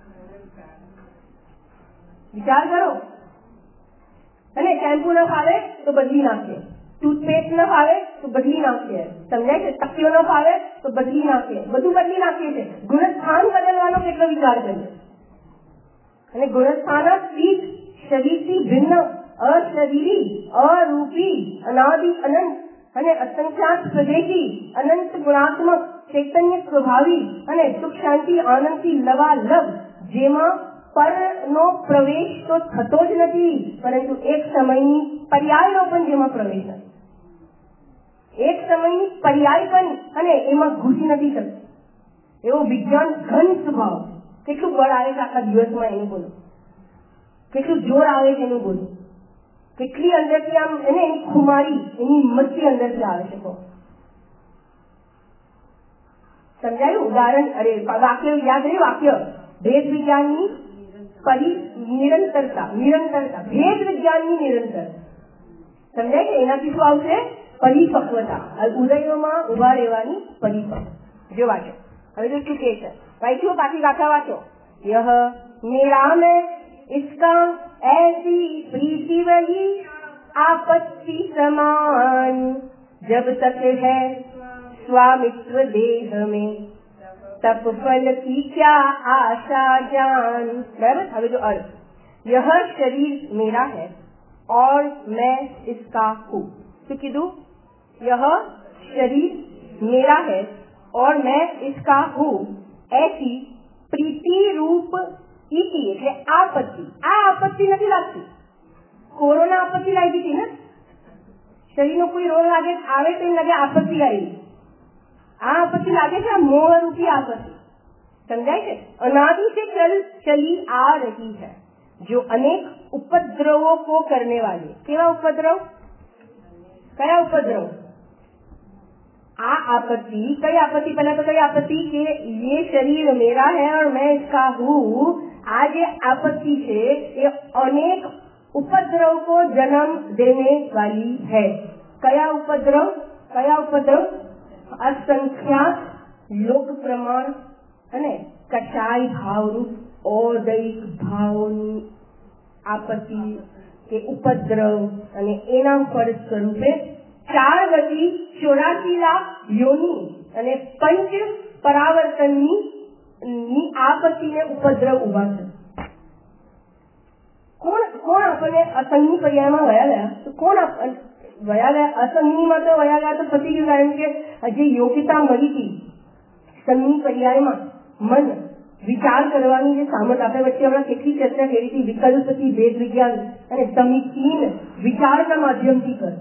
S1: વિચાર કરો. અને શેમ્પુ ન ફાવે તો બદલી નાખીએ, ટૂથપેસ્ટ ન ફાવે તો બદલી નાખીએ, સમજાય છે? તકીઓ ન ફાવે તો બદલી નાખીએ, બધું બદલી નાખીએ છીએ. ગુણસ્થાન બદલવાનો કેટલો વિચાર કરીએ. અને ગુણસ્થાન જ શરીરથી ભિન્ન, અશરીરી, અરૂપી, અનાદિ, અનંત અને અસંખ્યાત સ્વદેશી, અનંત ગુણાત્મક, ચૈતન્ય સ્વભાવી અને સુખ શાંતિ આનંદથી લવાલવ, જેમાં પરનો પ્રવેશ તો થતો જ નથી, પરંતુ એક સમયની પર્યાયનો પણ જેમાં પ્રવેશ નથી. એક સમયની પર્યાય પણ, અને એમાં ઘૂસી નથી શકતો એવો વિજ્ઞાન ઘન સ્વભાવ. કેટલું બળ આવે છે આખા દિવસમાં એનું બોલો, કેટલું જોર આવે છે એનું બોલો, કેટલી અંદરથી આમ એને એની ખુમારી, એની મચ્છી અંદરથી આવે છે. સમજાયું? ઉદાહરણ, અરે વાક્ય યાદ રહ્યું? વાક્ય ભેદ વિજ્ઞાનની પરી નિરંતરતા, નિરંતરતા, ભેદ વિજ્ઞાનની નિરંતરતા. સમજાય છે? એનાથી શું આવશે? પરિપક્વતા, ઉદયોમાં ઉભા રહેવાની પરિપક્વતા. જો વાંચો, હવે તો શું કે છે? વાંચ્યું? પાછી ગાથા વાંચો. યહ मेरा में इसका ऐसी प्रीति वही आपत्ति समान जब तक है स्वामित्व देह में तप फल की क्या आशा जान. बराबर. હવે જો अर्थ, यह शरीर मेरा है और मैं इसका हूँ. શું કીધું? यह शरीर मेरा है और मैं इसका हूँ. ऐसी प्रीति रूप ઈતિ એટલે આપત્તિ. આ આપત્તિ નથી લાગતી. કોરોના આપત્તિ લાગી હતી ને, શરીરનો કોઈ રોગ લાગે આવે તો એમ લાગે આપત્તિ આવી. આ આપત્તિ લાગે છે આ મોહ રૂપી આપત્તિ. समझाए છે? अनादि से चल चली आ रही है जो अनेक उपद्रवों को करने वाले. केवा उपद्रव? कया उपद्रव? आ आपत्ति. कई आपत्ति? पहले तो कई आपत्ति कि ये शरीर मेरा है और मैं इसका हूँ. आज ये आपत्ति से ये अनेक उपद्रव को जन्म देने वाली है. कया उपद्रव? कया उपद्रव? असंख्यात लोक प्रमाण અને કચાઈ ભાવરૂપ ઔદૈક ભાવોની આપત્તિ કે ઉપદ્રવ અને એના ફળ સ્વરૂપે ચાર ગતિ ચોરાસી લાખ યોની અને પંચ પરાવર્તનની આપત્તિને ઉપદ્રવ ઉભા છે. કોણ કોણ આપણને અસંગની પર્યાયમાં વયા ગયા? તો કોણ વયા ગયા? અસંગનીમાં તો વયા ગયા તો પતી ગયું, કારણ કે જે યોગ્યતા મળી હતી સંગની પર્યાયમાં મન વિચાર કરવાની જે સામર્થ, આપણે વચ્ચે હમણાં કેટલી ચર્ચા કરી હતી વિકલ્પથી ભેદ વિજ્ઞાન અને સમીચીન વિચારના માધ્યમથી કર.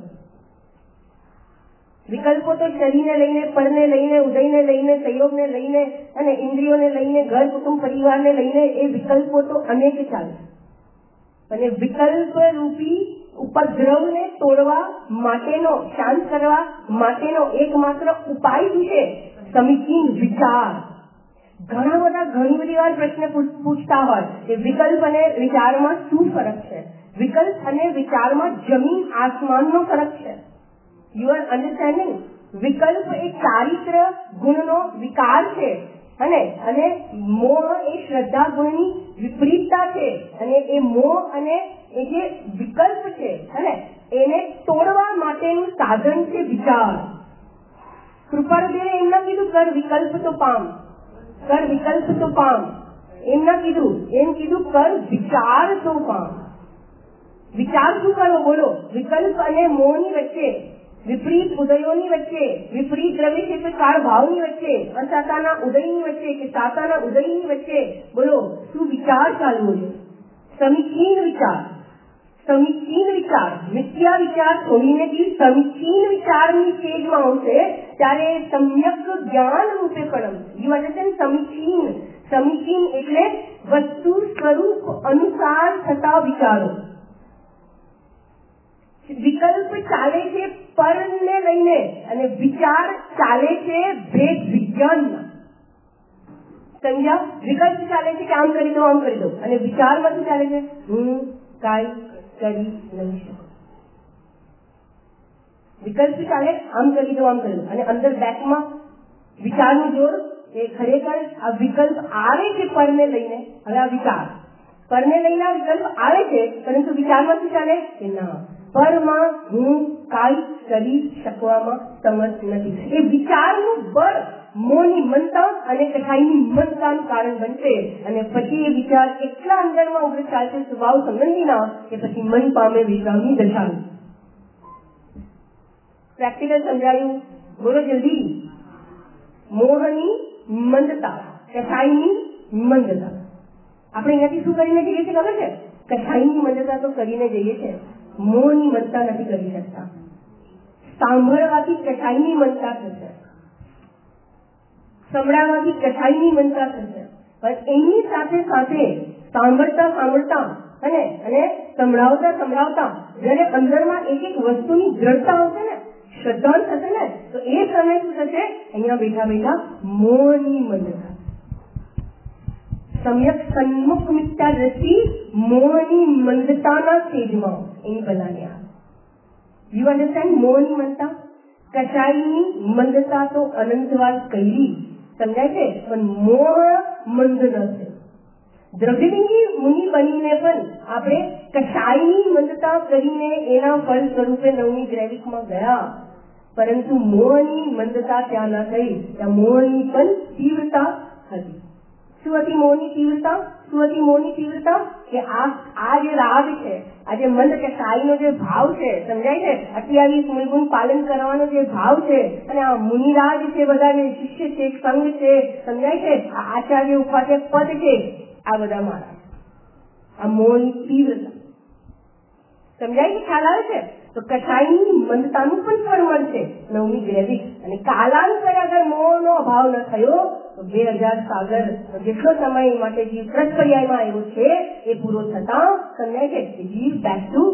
S1: વિકલ્પો તો શરીરને લઈને, પરને લઈને, ઉદયને લઈને, સંયોગને લઈને અને ઇન્દ્રિયોને લઈને, ઘર કુટુંબ પરિવારને લઈને એ વિકલ્પો તો અનેક ચાલે. અને વિકલ્પ રૂપી ઉપદ્રવને તોડવા માટેનો, શાંત કરવા માટેનો એકમાત્ર ઉપાય શું છે? સમીચીન વિચાર. ઘણા બધા ઘણી બધી વાર પ્રશ્ન પૂછતા હોય કે વિકલ્પ અને વિચારમાં શું ફરક છે? વિકલ્પ અને વિચારમાં જમીન આસમાનનો ફરક છે. You are understanding? વિકલ્પ એ ચારિત્ર ગુણનો વિકાર છે અને અને મોહ એ શ્રદ્ધા ગુણની વિપરીતતા છે. અને એ મોહ અને એ જે વિકલ્પ છે અને એને તોડવા માટેનું સાધન છે વિચાર. કૃપાળુદેવે એમ ના કીધું કર વિકલ્પ તો પામ, કર વિકલ્પ તો પામ, એમ ના કીધું. એમ કીધું કર વિચાર તો પામ. વિચાર શું કરવો બોલો? વિકલ્પ અને મોહની વચ્ચે, વિપરીત ઉદયોની વચ્ચે, વિપરીત દ્રવ્ય ક્ષેત્રકાળ ભાવની વચ્ચે, અસાતાના ઉદયની વચ્ચે કે સાતાના ઉદયની વચ્ચે બોલો શું વિચાર ચાલવો છે? સમીચીન વિચાર. સમીચીન વિચાર, મિથ્યા વિચાર છોડીને જે સમીચીન વિચારની સ્ટેજમાં આવશે ત્યારે સમ્યક જ્ઞાન રૂપે પણ યુ અન્ડરસ્ટેન્ડ? સમીચીન, સમીચીન એટલે વસ્તુ સ્વરૂપ અનુસાર થતા વિચારો. વિકલ્પ ચાલે છે પરને લઈને અને વિચાર ચાલે છે ભેદ વિજ્ઞાનમાં. સમજ્યા? વિકલ્પ ચાલે છે કે આમ કરી દો, આમ કરી દો, અને વિચારમાં શું ચાલે છે? હું કાંઈ કરી નહીં શકું. વિકલ્પ ચાલે આમ કરી દો, આમ કરી દો, અને અંદર બેકમાં વિચારનું જોર એ ખરેખર આ વિકલ્પ આવે છે પરને લઈને. હવે આ વિચાર પરને લઈને આ વિકલ્પ આવે છે, પરંતુ વિચારમાં શું ચાલે કે ના, પરમાં હું કાંઈ કરી શકવામાં સમર્થ નથી. એ વિચારનું બળ મોહની મનતા અને કઠાઈની મનતાનું કારણ બનશે અને પછી એ વિચાર એટલા અંદરમાં ઉગ્ર ચાલશે સ્વભાવ સંબંધીના કે પછી મન પામે વિશ્રામની દશાનું. પ્રેક્ટિકલ સમજાયું? બોલો જલ્દી. મોહની મંદતા, કઠાઈની મંદતા. આપણે અહીંયાથી શું કરીને જઈએ છીએ ખબર છે? કઠાઈની મંદતા તો કરીને જઈએ છીએ, મોહની મનતા નથી કરી શકતા. સાંભળવાથી કઠાઈની મનતા થશે, સંભળાવવાથી કઠાઈની મનતા થશે, પણ એની સાથે સાથે સાંભળતા સાંભળતા અને અને સંભળાવતા સંભળાવતા જયારે અંદરમાં એક એક વસ્તુની દ્રઢતા આવશે ને, શ્રદ્ધા થશે ને, તો એ સમય શું થશે? અહીંયા બેઠા બેઠા મોહની મંદતા, સમ્યક સન્મુખ મિથ્યા દ્રષ્ટિ મોહની મંદતાના સ્ટેજમાં એની બનાવ્યા. You understand? મોહની મંદતા, કચાઈની મંદતા તો અનંતવાર કરી સમજાય છે, પણ મોહ મંદ નથી. દ્રવ્યલિંગી મુનિ બનીને પણ આપણે કચાઈની મંદતા કરીને એના ફળ સ્વરૂપે નવમી ગ્રેવિકમાં ગયા, પરંતુ મોહની મંદતા ત્યાં ના થઈ. ત્યાં મોહની પણ તીવ્રતા હતી. શું હતી મોહની તીવ્રતા? શું હતી મોહની તીવ્રતા? કે આ આ જે રાગ છે, આ જે મંદ કસાઈનો જે ભાવ છે, સમજાય છે, અઠ્યાવીસ મૂળગુણ પાલન કરવાનો જે ભાવ છે, અને આ મુનિરાજ છે, બધા જે શિષ્ય છે, સંઘ છે, સમજાય છે, આ આચાર્ય ઉપાધ્યાય પદ છે, આ બધા મારા આ મોહની તીવ્રતા. સમજાય છે? ખ્યાલ આવે છે? તો કસાયની મંદતાનું પણ ફળ મળશે નવમી ગ્રેવિક. અને કાલાંતરે અગર મોહનો અભાવ ન થયો તો બે હજાર સાગર જેટલો સમય માટે જીવ પ્રત પર્યાયમાં આવ્યો છે એ પૂરો થતા સમજાય છે જીવ બેક ટુ.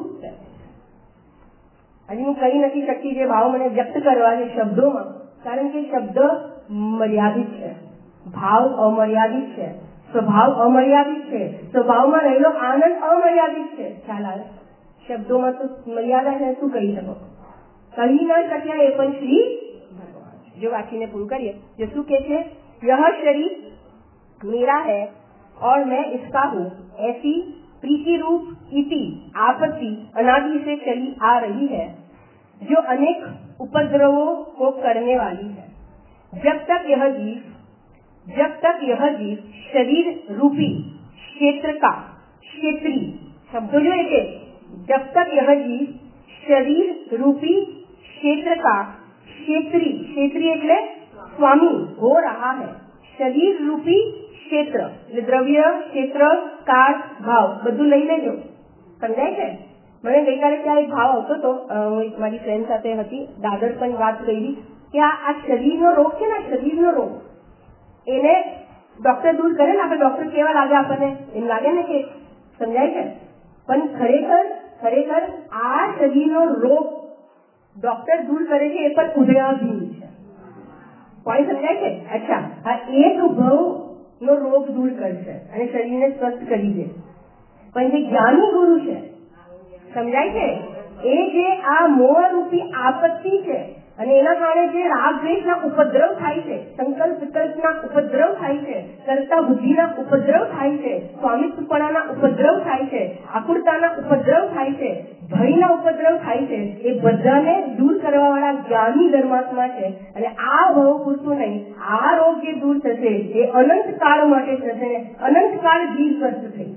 S1: હજી હું કહી નથી શકતી જે ભાવ મને વ્યક્ત કરવા છે શબ્દોમાં, કારણ કે શબ્દ મર્યાદિત છે, ભાવ અમર્યાદિત છે, સ્વભાવ અમર્યાદિત છે, સ્વભાવમાં રહેલો આનંદ અમર્યાદિત છે. ખ્યાલ આવે? શબ્દોમાં તો મર્યાદા છે, શું કહી શકો? કહી ન શક્યા એ પણ શ્રી ભગવાન. જો વાંચીને પૂરું કરીએ, જો શું કે છે, यह शरीर मेरा है और मैं इसका हूँ, ऐसी प्रीति रूप इति आपत्ति अनादि से चली आ रही है, जो अनेक उपद्रवों को करने वाली है. जब तक यह जीव जब तक यह जीव शरीर रूपी क्षेत्र का क्षेत्री शब्दों जो है, जब तक यह जीव शरीर रूपी क्षेत्र का क्षेत्री क्षेत्री એટલે स्वामी हो रहा है. शरीर रूपी ક્ષેત્ર એટલે દ્રવ્ય, ક્ષેત્ર, કાળ, ભાવ બધું લઈ લેજો. સમજાય છે? મને ગઈકાલે ત્યાં એક ભાવ આવતો હતો, હું મારી ફ્રેન્ડ સાથે હતી, દાદર પણ વાત કરી કે આ શરીરનો રોગ છે ને, શરીરનો રોગ એને ડોક્ટર દૂર કરે ને, આપણે ડોક્ટર કેવા લાગે આપણને, એમ લાગે ને કે સમજાય છે? પણ ખરેખર ખરેખર આ શરીરનો રોગ ડોક્ટર દૂર કરે છે એ પણ ઉદયાધીન છે. પોઈન્ટ સમજાય છે? અચ્છા, આ એક ભાવ નો રોગ દૂર કરશે અને શરીરને સ્વસ્થ કરી દે. પણ જે જ્ઞાની ગુરુ છે, સમજાય છે, એ જે આ મોહ રૂપી આપત્તિ છે અને એના કારણે જે રાગ દ્વેષના ઉપદ્રવ થાય છે, સંકલ્પ વિકલ્પના ઉપદ્રવ થાય છે, કરતા બુદ્ધિના ઉપદ્રવ થાય છે, સ્વામિત્વપણાના ઉપદ્રવ થાય છે, આકુળતાના ઉપદ્રવ થાય છે, ભયના ઉપદ્રવ થાય છે, એ બધાને દૂર કરવા વાળા જ્ઞાની ધર્માત્મા છે. અને આ ભાવ પૂરતું નહીં, આ રોગ જે દૂર થશે એ અનંત કાળ માટે થશે ને અનંત કાળ જીવ સ્વસ્થ થઈ.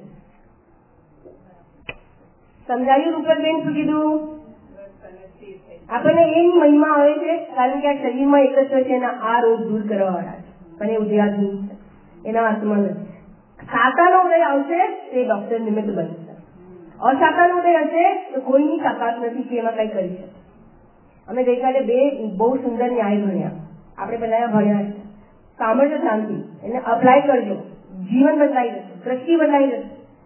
S1: સમજાયું રૂપલબેન શું કીધું? આપણને એની મહિમા આવે છે કારણ કે આ શરીરમાં એકત્ર છે એના આ રોગ દૂર કરવા વાળા છે, પણ એ ઉદ્યાધીન છે, એના હાથમાં નથી. સાતાનો ઉદય આવશે તે ડોક્ટર નિમિત્ત બનશે, અસાતાનો ઉદય હશે તો કોઈની તાકાત નથી કે એમાં કઈ કરી શકે. અમે ગઈકાલે બે બહુ સુંદર ન્યાય ભણ્યા, આપણે બધા ભણ્યા છે. સાંભળજો શાંતિ, એને અપ્લાય કરજો, જીવન બદલાઈ જશે, દ્રષ્ટિ બદલાઈ જશે.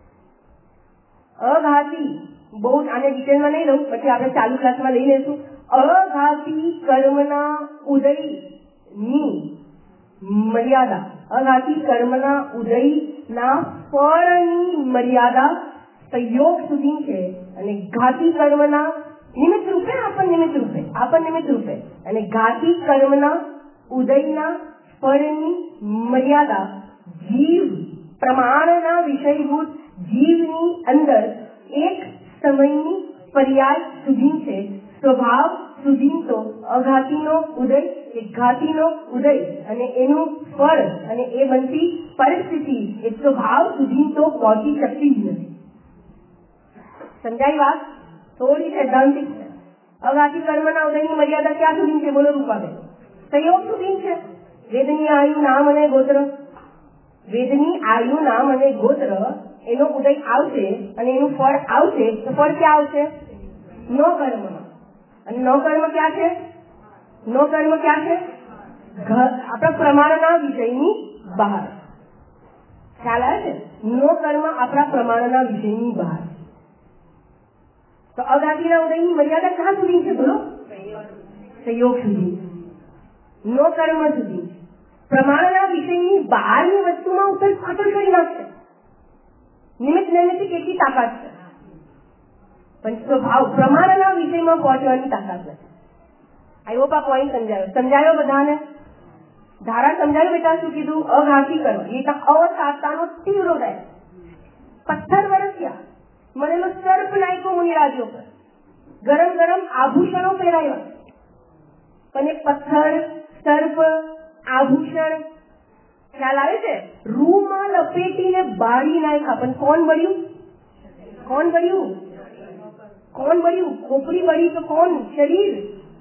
S1: અઘાતી, બહુ આને ડિટેલમાં નહીં લઉં, પછી આપણે ચાલુ ક્લાસમાં લઈ લઈશું. અઘાતી કર્મના ઉદયની મર્યાદા, અઘાતી કર્મના ઉદયના ફળની મર્યાદા સંયોગ સુધી છે, અને ઘાતી કર્મના નિમિત્ત રૂપે આપણ નિમિત્ત રૂપે આપણ નિમિત્ત રૂપે અને ઘાતી કર્મના ઉદયના ફળની મર્યાદા જીવ પ્રમાણના વિષયભૂત જીવની અંદર એક સમયની પર્યાય સુધી છે. સ્વભાવ સુધી તો અઘાતીનો ઉદય એ ઘાતીનો ઉદય અને એનું ફળ અને એ બનતી પરિસ્થિતિ એ સ્વભાવ સુધી તો પહોંચી શકતી જ નથી. સમજાય વાત? થોડી સૈદ્ધાંતિક છે. અઘાતી કર્મના ઉદયની મર્યાદા ક્યાં સુધી છે? બોલો રૂપાબેન. સંયોગ સુધી છે. વેદની આયુ નામ અને ગોત્ર, વેદની આયુ નામ અને ગોત્ર એનો ઉદય આવશે અને એનું ફળ આવશે, તો ફળ ક્યાં આવશે? નો કર્મમાં. અને નો કર્મ ક્યાં છે? નો કર્મ ક્યાં છે? આપણા પ્રમાણના વિષયની બહાર. ખ્યાલ આવે છે? નો કર્મ આપણા પ્રમાણના વિષયની બહાર. તો અઘાતીના ઉદયની મર્યાદા ક્યાં સુધી છે? બોલો. સંયોગ સુધી, નો કર્મ સુધી. પ્રમાણના વિષયની બહારની વસ્તુમાં ઉત્તર પાછળ કરી નાખશે. નિમિત્ત નૈમિત્તિક કેટલી તાકાત છે, પણ સ્વભાવ પ્રમાણના વિષયમાં પહોંચવાની તાકાત નથી. આઈ હોપ આ પોઈન્ટ સમજાયો. સમજાયો બધાને? ધારા સમજાયું બેટા? શું કીધું? અઘાતી કર્મ એ અસાતાનો તીવ્ર ઉદય. પથ્થર વરસ્યા, મળેલો સર્પ નાખ્યો મુનિરાજો પર, ગરમ ગરમ આભૂષણો પહેરાયા, પણ એ પથ્થર, સર્પ, આભૂષણ, ખ્યાલ આવે છે? રૂમાં લપેટીને બાળી નાખ્યા, પણ કોણ બળ્યું? કોણ બળ્યું? કોણ બળ્યું? ખોપરી બળી તો કોણ? શરીર.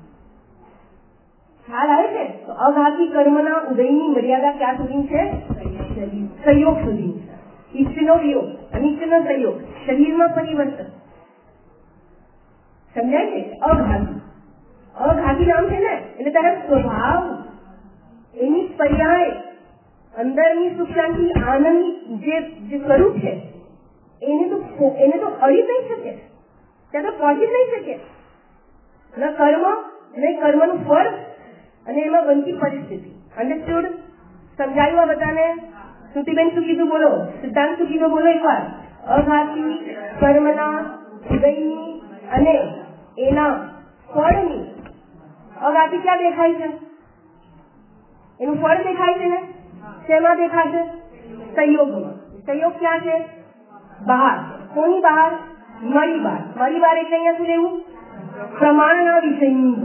S1: ખ્યાલ આવે છે? તો અઘાતી કર્મના ઉદયની મર્યાદા ક્યાં સુધી છે? સંયોગ સુધી. ઈષ્ટનો વિયોગ, અનિષ્ટનો સંયોગ, શરીરમાં પરિવર્તન. સમજાય છે? અઘાતી. અઘાતી નામ છે ને એટલે તારા સ્વભાવ, એની પર્યાય, અંદરની સુખ શાંતિ આનંદ જે જે સ્વરૂપ છે એને તો એને તો અડી નહીં શકે, ત્યાં તો પહોંચી નહીં શકે. ન કર્મ નહીં કર્મનું ફળ અને એમાં બનતી પરિસ્થિતિ. અન્ડરસ્ટુડ? સમજાયું આ બધાને? શ્રુતિબેન શું કીધું બોલો? સિદ્ધાંત શું કીધું બોલો એકવાર? અઘાતી કર્મના ઉદયની અને એના ફળની. અઘાતી ક્યાં દેખાય છે? એનું ફળ દેખાય છે ને? શેમાં દેખાય છે? સંયોગમાં. સંયોગ ક્યાં છે? બહાર. કોની બહાર? મારી બહાર. મારી બહાર એટલે અહીંયા શું લેવું? પ્રમાણના વિષયની.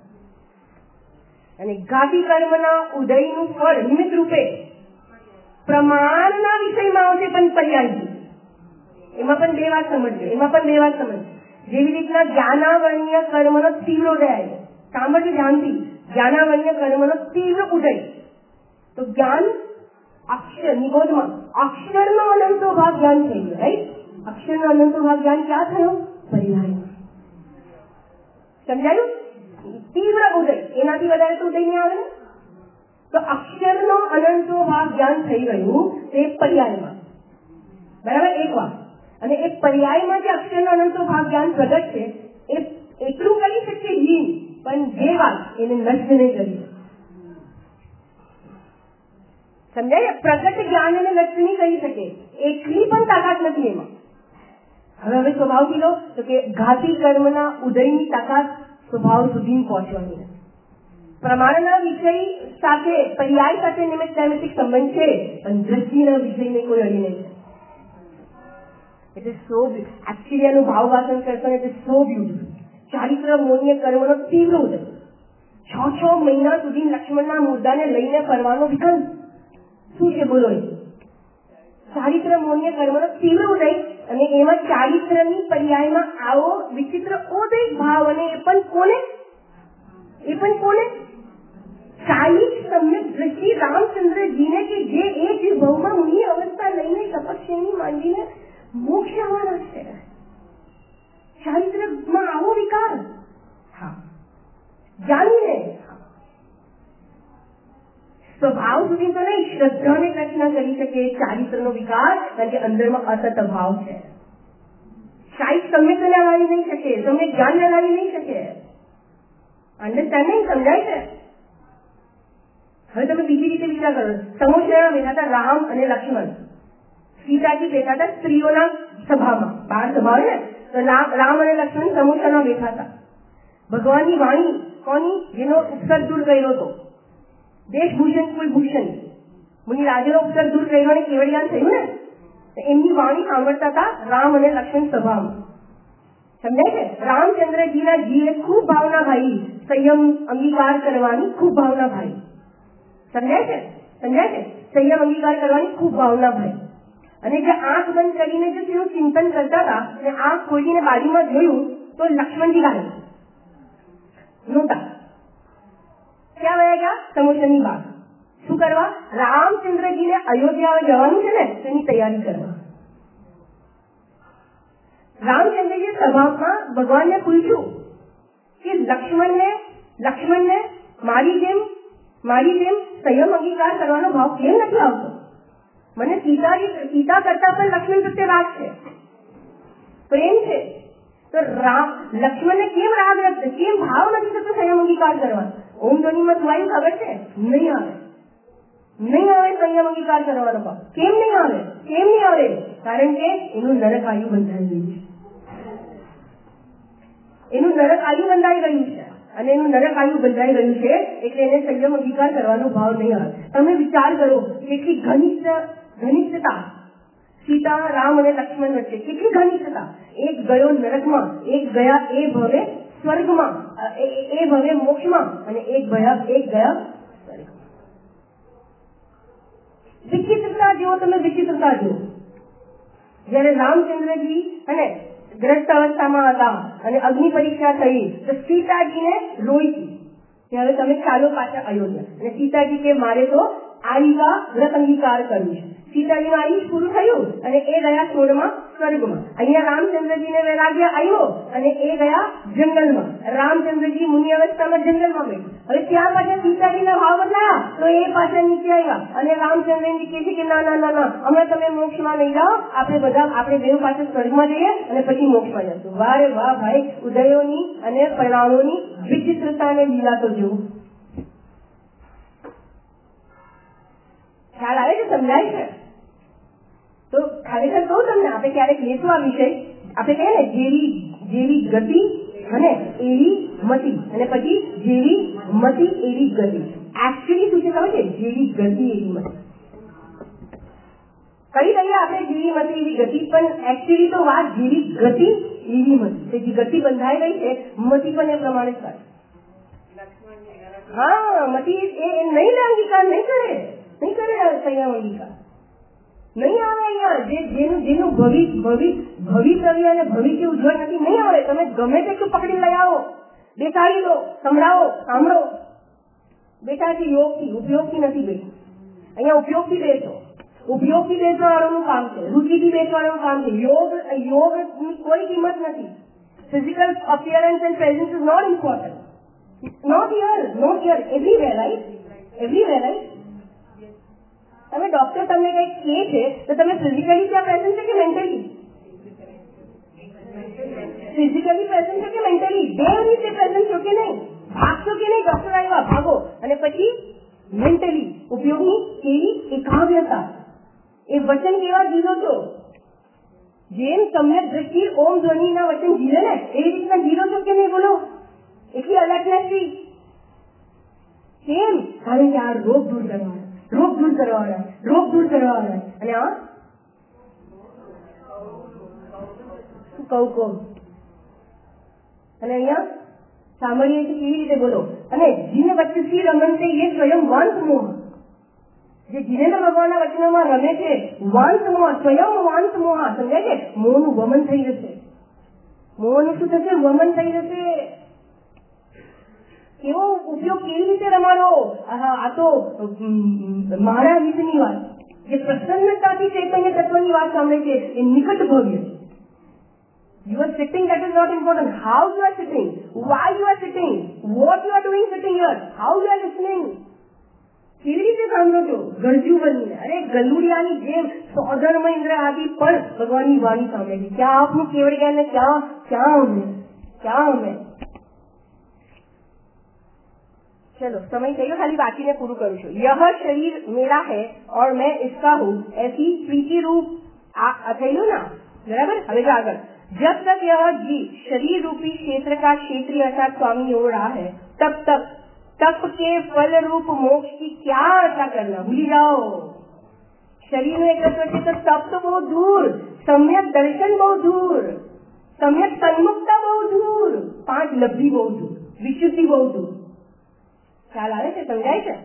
S1: અને ઘાતી કર્મના ઉદયનું ફળ નિમિત્ત રૂપે પ્રમાણના વિષયમાં આવશે પણ પર્યાય. એમાં પણ બે વાત સમજજો. એમાં પણ બે વાત સમજ. જેવી રીતના જ્ઞાનાવર્ણ્ય કર્મનો તીવ્ર ઉદય, સાંભળજો ધ્યાનથી, જ્ઞાનાવર્ણ્ય કર્મનો તીવ્ર ઉદય, તો જ્ઞાન અક્ષર નિબોધમાં અક્ષરનો અનંતો ભાગ જ્ઞાન થઈ ગયો, રાઈટ? અક્ષરનો અનંતો ભાગ જ્ઞાન ક્યાં થયો? પર્યાય. સમજાયું? તીવ્ર ઉદય, એનાથી વધારે તો ઉદય નહીં આવે ને. તો અક્ષરનો અનંતો ભાગ જ્ઞાન થઈ ગયું તે પર્યાયમાં. બરાબર? એક વાત. અને એ પર્યાયમાં જે અક્ષરનો અનંતો ભાગ જ્ઞાન પ્રગટ છે એ એટલું કરી શકીએ જીવ, પણ જે વાત એને નષ્ટ નહીં કરી. સમજાય? પ્રગટ જ્ઞાન એને નષ્ટ નહીં કરી શકે એટલી પણ તાકાત નથી એમાં. હવે હવે સ્વભાવથી લો તો કે ઘાતી કર્મના ઉદયની તાકાત સ્વભાવ સુધી પહોંચવાની નથી. પ્રમાણના વિષય સાથે પર્યાય સાથે નિમિત્ત નૈમિત્તિક સંબંધ છે, પણ દ્રષ્ટિના વિષયને કોઈ અડી નહીં. એટલે સો એકચ્યુઅલી એનું ભાવ વાસન કરતા એટલે સો બ્યુટીફુલ. ચારિત્ર મોન્ય કર્મનો તીવ્ર ઉદય. છ છ મહિના સુધી લક્ષ્મણના મુદ્દાને લઈને ફરવાનો વિકલ્પ શું છે બોલો? ચારિત્ર મોન્ય કર્મનો તીવ્ર ઉદય અને એમાં ચારિત્રની પર્યાયમાં આવો વિચિત્ર ઉદય ભાવ. અને એ પણ કોને? એ પણ કોને? ચાલીસ સમ્યક દ્રષ્ટિ રામચંદ્રજીને કે જે એક વિભવમાં મુનિ અવસ્થા લઈને તપસ્યાની માંડીને મોક્ષ આવવાના છે. ચારિત્રમાં આવો વિકાર. હા, જાણીને સ્વભાવ સુધી તો નહીં, શ્રદ્ધાને કલ્પના કરી શકે ચારિત્રનો વિકાર, કારણ કે અંદરમાં અસત ભાવ છે. શાયદ સમ્યક લગાવી નહીં શકે, સમ્યક જ્ઞાન લગાવી નહીં શકે. અન્ડરસ્ટેન્ડિંગ સમજાય છે? હવે તમે બીજી રીતે વિચાર કરો. સમોસા બેઠા હતા રામ અને લક્ષ્મણ. સીતાજી બેઠા હતા સ્ત્રીઓના સભામાં, બાર સભા ને, તો રામ અને લક્ષ્મણ સમોસાના બેઠા હતા. ભગવાનની વાણી કોની? જેનો ઉપસર્ગ દૂર કર્યો હતો, દેશભૂષણ કુલભૂષણ મુનિ રાજ્યનો ઉપસર્ગ દૂર કર્યો અને કેવડિયાન થયું ને, એમની વાણી સાંભળતા હતા રામ અને લક્ષ્મણ સભામાં. સમજાય છે? રામચંદ્રજીના જીવે ખૂબ ભાવના ભાઈ, સંયમ અંગીકાર કરવાની ખૂબ ભાવના ભાઈ. સમજાય છે? સમજાય છે? સંયમ અંગીકાર કરવાની ખૂબ ભાવના ભાઈ. અને જે આંખ બંધ કરીને જો તેનું ચિંતન કરતા હતા અને આંખ ખોલીને બાજુમાં જોયું તો લક્ષ્મણજી ગાય નહોતા. ક્યાં વયા ગયા? સમોસાની બહાર. શું કરવા? રામચંદ્રજીને અયોધ્યા જવાનું છે ને તેની તૈયારી કરવા. રામચંદ્રજી સભામાં ભગવાનને પૂછ્યું કે લક્ષ્મણને લક્ષ્મણને મારી જેમ મારી જેમ સંયમ અંગીકાર કરવાનો ભાવ કેમ નથી આવતો? મને સીતાજી સીતા કરતા પણ લક્ષ્મણ પ્રત્યે રાગ છે, પ્રેમ છે. તો રામ લક્ષ્મણને કેમ રાગ રાખશે? કેમ ભાવ નથી થતો સંયમ અંગીકાર કરવા? ઓમ ધ્વનિમાં થવાયું ખબર છે? નહીં આવે, નહીં આવે સંયમ અંગીકાર કરવાનો ભાવ. કેમ નહીં આવે? કેમ નહીં આવે? કારણ કે એનું નરક આયુ બંધાઈ ગયું છે. એનું નરક આયુ બંધાઈ ગયું છે અને એનું નરક આયુ બંધાઈ ગયું છે એટલે એને સંયમ અંગીકાર કરવાનો ભાવ નહીં આવે. તમે વિચાર કરો કેટલી ઘનિષ્ઠ ઘનિષ્ઠતા સીતા રામ અને લક્ષ્મણ વચ્ચે, કેટલી ઘનિષ્ઠતા. એક ગયો નરકમાં, એક ગયા એ ભવે સ્વર્ગમાં, એ ભવે મોક્ષમાં અને એક ગયા એક ગયા સ્વર્ગમાં. વિચિત્રતા જુઓ તમે, વિચિત્રતા જુઓ. જયારે રામચંદ્રજી અને ગ્રસ્ત અવસ્થામાં હતા અને અગ્નિ પરીક્ષા થઈ તો સીતાજીને રોઈતી કે હવે તમે ચાલો પાછા અયોધ્યા. અને સીતાજી કે મારે તો આલિકા વ્રત અંગીકાર કરવું છે. સીતાજીનું આયુષ પૂરું થયું અને એ ગયા સોળમાં સ્વર્ગમાં. અહીંયા રામચંદ્રજીને વૈરાગ્ય આવ્યો અને એ ગયા જંગલમાં. રામચંદ્રજી મુનિ અવસ્થામાં જંગલમાં બેઠા. હવે ત્યાં પાછા સીતાજીના ભાવ બદલાયા તો એ પાછા નીચે આવ્યા અને રામચંદ્રજી કહે છે કે ના ના ના ના હમણાં તમે મોક્ષમાં નહીં જાઓ, આપણે બધા આપણે બેવ પાછા સ્વર્ગમાં જઈએ અને પછી મોક્ષમાં જશું. વાહ રે વાહ ભાઈ, ઉદયોની અને પરિણામોની વિચિત્રતા અને લીલા તો જોવું. ખ્યાલ આવે છે? સમજાય છે? તો ખરેખર કહું તમને, આપણે ક્યારેક લેશું આ વિષય, આપણે કહીએ ને જેવી જેવી ગતિ અને એવી મતિ, અને પછી જેવી મતિ એવી ગતિ. એકચ્યુઅલી શું છે ખબર છે? જેવી ગતિ એવી મતિ. કહી દઈએ આપણે જેવી મતિ એવી ગતિ, પણ એકચ્યુઅલી તો વાત જેવી ગતિ એવી મતિ. જે ગતિ બંધાઈ ગઈ છે, મતિ પણ એ પ્રમાણે કરે. હા, મતિ એ નહીં લે અંગીકાર, નહીં કરે નહીં કરે સંયમ અંગીકાર નહીં આવે અહીંયા. જે જેનું જેનું ભવિ ભવિ ભવિતવ્ય અને ભવિષ્ય ઉજ્જવળ નથી, નહીં આવે. તમે ગમે તેટલું પકડી લઈ આવો, બેસાડી દો, સંભળાવો, સાંભળો. બેઠા છે યોગથી, ઉપયોગથી નથી બેઠું. અહીંયા ઉપયોગથી બેસો, ઉપયોગથી બેસવા વાળાનું કામ છે, રુચિથી બેસવાનું કામ છે. યોગ યોગની કોઈ કિંમત નથી. Physical appearance and presence is not important. Not here, not here, everywhere, right? Everywhere, right? તમે ડોક્ટર તમને કઈક કહે છે તો તમે ફિઝિકલી ત્યાં પ્રેઝન્ટ છે કે મેન્ટલી? ફિઝિકલી પ્રેઝન્ટ છે કે મેન્ટલી? બે રીતે પ્રેઝન્ટ છો કે નહીં? ભાગશો કે નહીં? ડોક્ટર આવ્યા ભાગો. અને પછી મેન્ટલી ઉપયોગની કેવી એકાગ્રતા, એ વચન કેવા જીવો છો? જેમ સમ્યક દ્રષ્ટિ ઓમ ધ્વનિના વચન જીવે ને એવી રીતના જીવો છો કે નહીં? બોલો, એટલી અલર્ટનેસથી. કેમ? કારણ કે આ રોગ દૂર કરવાનો, રોગ દૂર કરવાના, રોગ દૂર કરવાના. અને આ કહું કહું અને અહીંયા સાંભળીએ છીએ કેવી રીતે? બોલો. અને જીને વચ્ચે રમણ છે એ સ્વયં વાંસ મોહ. જે જીનેન્દ્ર ભગવાનના વચનોમાં રમે છે, વાંસ મોહ, સ્વયં વાંસ મોહ. સમજાય છે? મોહનું વમન થઈ જશે. મોહનું શું થશે? વમન થઈ જશે. કેવો ઉપયોગ કેવી રીતે રમાડો? આ તો મારા હિતની વાત, જે પ્રસન્નતાથી ચૈતન્ય તત્વની વાત સાંભળે છે એ નિકટ ભવ્ય. You are sitting, that is not important. How you are sitting, why you are sitting, what you are doing sitting here, how you are listening. કેવી રીતે સાંભળો છો? ગરજુ બનીને. અરે ગલુડિયાની જેમ સોધર્મ ઇન્દ્ર આદિ પણ ભગવાનની વાણી સાંભળે છે. ક્યાં આપનું કેવળ જ્ઞાન ને ક્યાં ક્યાં અમે ક્યાં અમે चलो समय चाहिए, खाली बाकी मैं पूरा करूँ छू. यह शरीर मेरा है और मैं इसका हूँ, ऐसी प्रीति रूप अथेलू ना बराबर. હવે જો આગળ, जब तक यह जीव शरीर रूपी क्षेत्र का क्षेत्रीय अर्थात स्वामी हो रहा है, तब तक तप के फल रूप मोक्ष की क्या आशा करना? भूली जाओ. शरीर में एक है तो तप तो बहुत दूर, सम्यक दर्शन बहुत दूर, सम्यक सन्मुखता बहुत दूर, पांच लब्धि बहुत दूर, विशुद्धि बहुत दूर. ख्याल आ रहे थे? समझाए थे?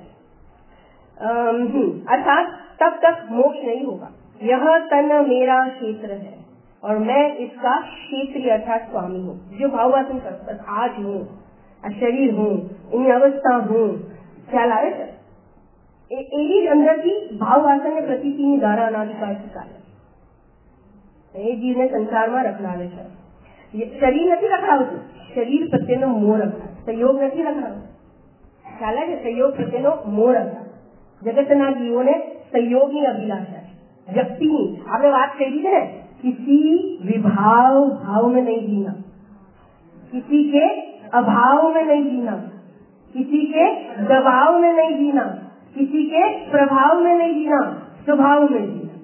S1: अर्थात तब तक मोक्ष नहीं होगा. यह तन मेरा क्षेत्र है और मैं इसका क्षेत्रीय अर्थात स्वामी हूँ. जो भाववासन कर बस आज हूँ, शरीर हूँ, इन अवस्था हूँ. ख्याल आ रहे थे? એવી જ અંદરથી ભાવવાસન ને પ્રતીતિની ધારા અનાધિકાર સ્વીકારે. એ જીવને સંસારમાં રખડાવે છે. શરીર નથી રખડાવતું, શરીર પ્રત્યેનો મોહ રખડાવે, સંયોગ નથી રખડાવતું. ખ્યાલ આવે? સંયોગ પ્રત્યેનો મોહ રખડાવે. જગતના જીવોને સંયોગની અભિલાષા છે. વ્યક્તિની આપણે વાત કરી છે ને, किसी विभाव भाव में नहीं जीना, किसी के अभाव में नहीं जीना, किसी के दबाव में नहीं जीना, किसी के प्रभाव में नहीं जीना, स्वभाव में जीना.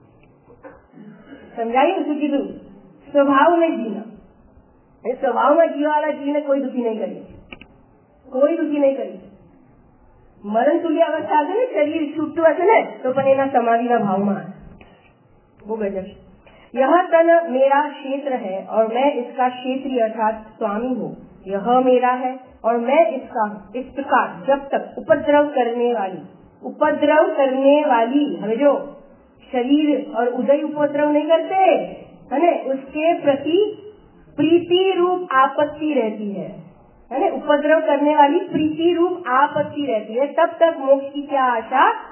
S1: समझाइए શું કીધું? स्वभाव में जीना. એ સ્વભાવમાં જીવવાવાળા જીવને કોઈ દુઃખી નહીં કરી, કોઈ દુઃખી નહીં કરી. મરણ તુલ્ય અવસ્થા હશે ને, શરીર છૂટતું હશે ને તો પણ એના સમાધિના ભાવમાં બહુ ગજબ. यह तन मेरा क्षेत्र है और मैं इसका क्षेत्रीय अर्थात स्वामी हूँ. यह मेरा है और मैं इसका हूँ. इस प्रकार जब तक उपद्रव करने वाली उपद्रव करने वाली हमें जो शरीर और उदय उपद्रव नहीं करते है, उसके प्रति प्रीति रूप आपत्ति रहती है, है उपद्रव करने वाली प्रीति रूप आपत्ति रहती है, तब तक मोक्ष की क्या आशा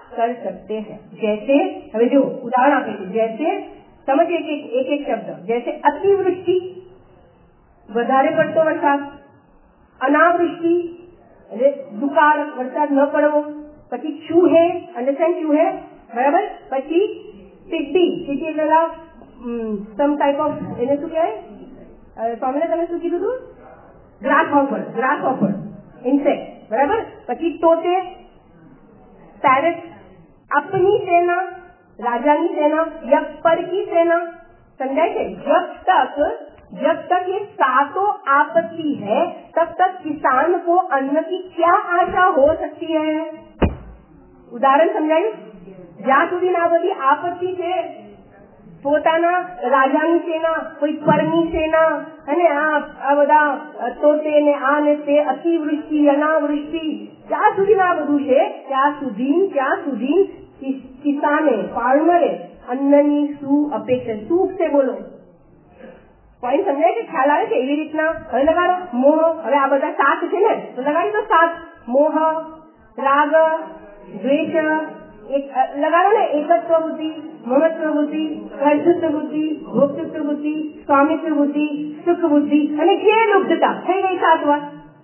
S1: कर सकते हैं। जैसे હવે જો ઉદાહરણ આપે છે, जैसे समझ एक एक एक एक शब्द, जैसे अतिवृष्टि વધારે પડતો વરસાદ, અનાવૃષ્ટિ એટલે દુકાળ વરસાદ ન પડવો, પછી ચૂહે અંડરસ્ટેન્ડ ચૂહે બરાબર, પછી ટીડી ટીડી એટલે સમ ટાઈપ ઓફ એને શું કહેવાય સ્વામીને તમે શું કીધું હતું grasshopper grasshopper insect બરાબર, પછી તોતે पैरट, अपनी सेना राजानी सेना या पर की सेना, समझाए थे। जब तक जब तक ये सातों आपत्ति है तब तक किसान को अन्न की क्या आशा हो सकती है। उदाहरण समझाયું, જ્યાં સુધી આ બધી આપત્તિ છે, પોતાના રાજાની સેના, કોઈ પરની સેના અને આ આ બધા તોતે ને આ ને તે અતિવૃષ્ટિ અનાવૃષ્ટિ, જ્યાં સુધી આ બધું છે ત્યાં સુધી ત્યાં સુધી કિસાને ફાર્મરે અન્નની શું અપેક્ષા, શું છે બોલો પોઈન્ટ સમજાય છે, ખ્યાલ આવે છે? એવી રીતના હવે લગાડો મોહ, હવે આ બધા સાત છે ને તો લગાડી દો સાત, મોહ, રાગ, દ્વેષ, એક લગાડો ને, એકત્વ બુદ્ધિ, મમત્વ બુદ્ધિ, કર્તૃત્વ બુદ્ધિ, ભોક્તૃત્વ બુદ્ધિ, સ્વામિત્વ બુદ્ધિ, સુખ બુદ્ધિ અને જે લુપ્તતા થઈ ગઈ સાત વાર।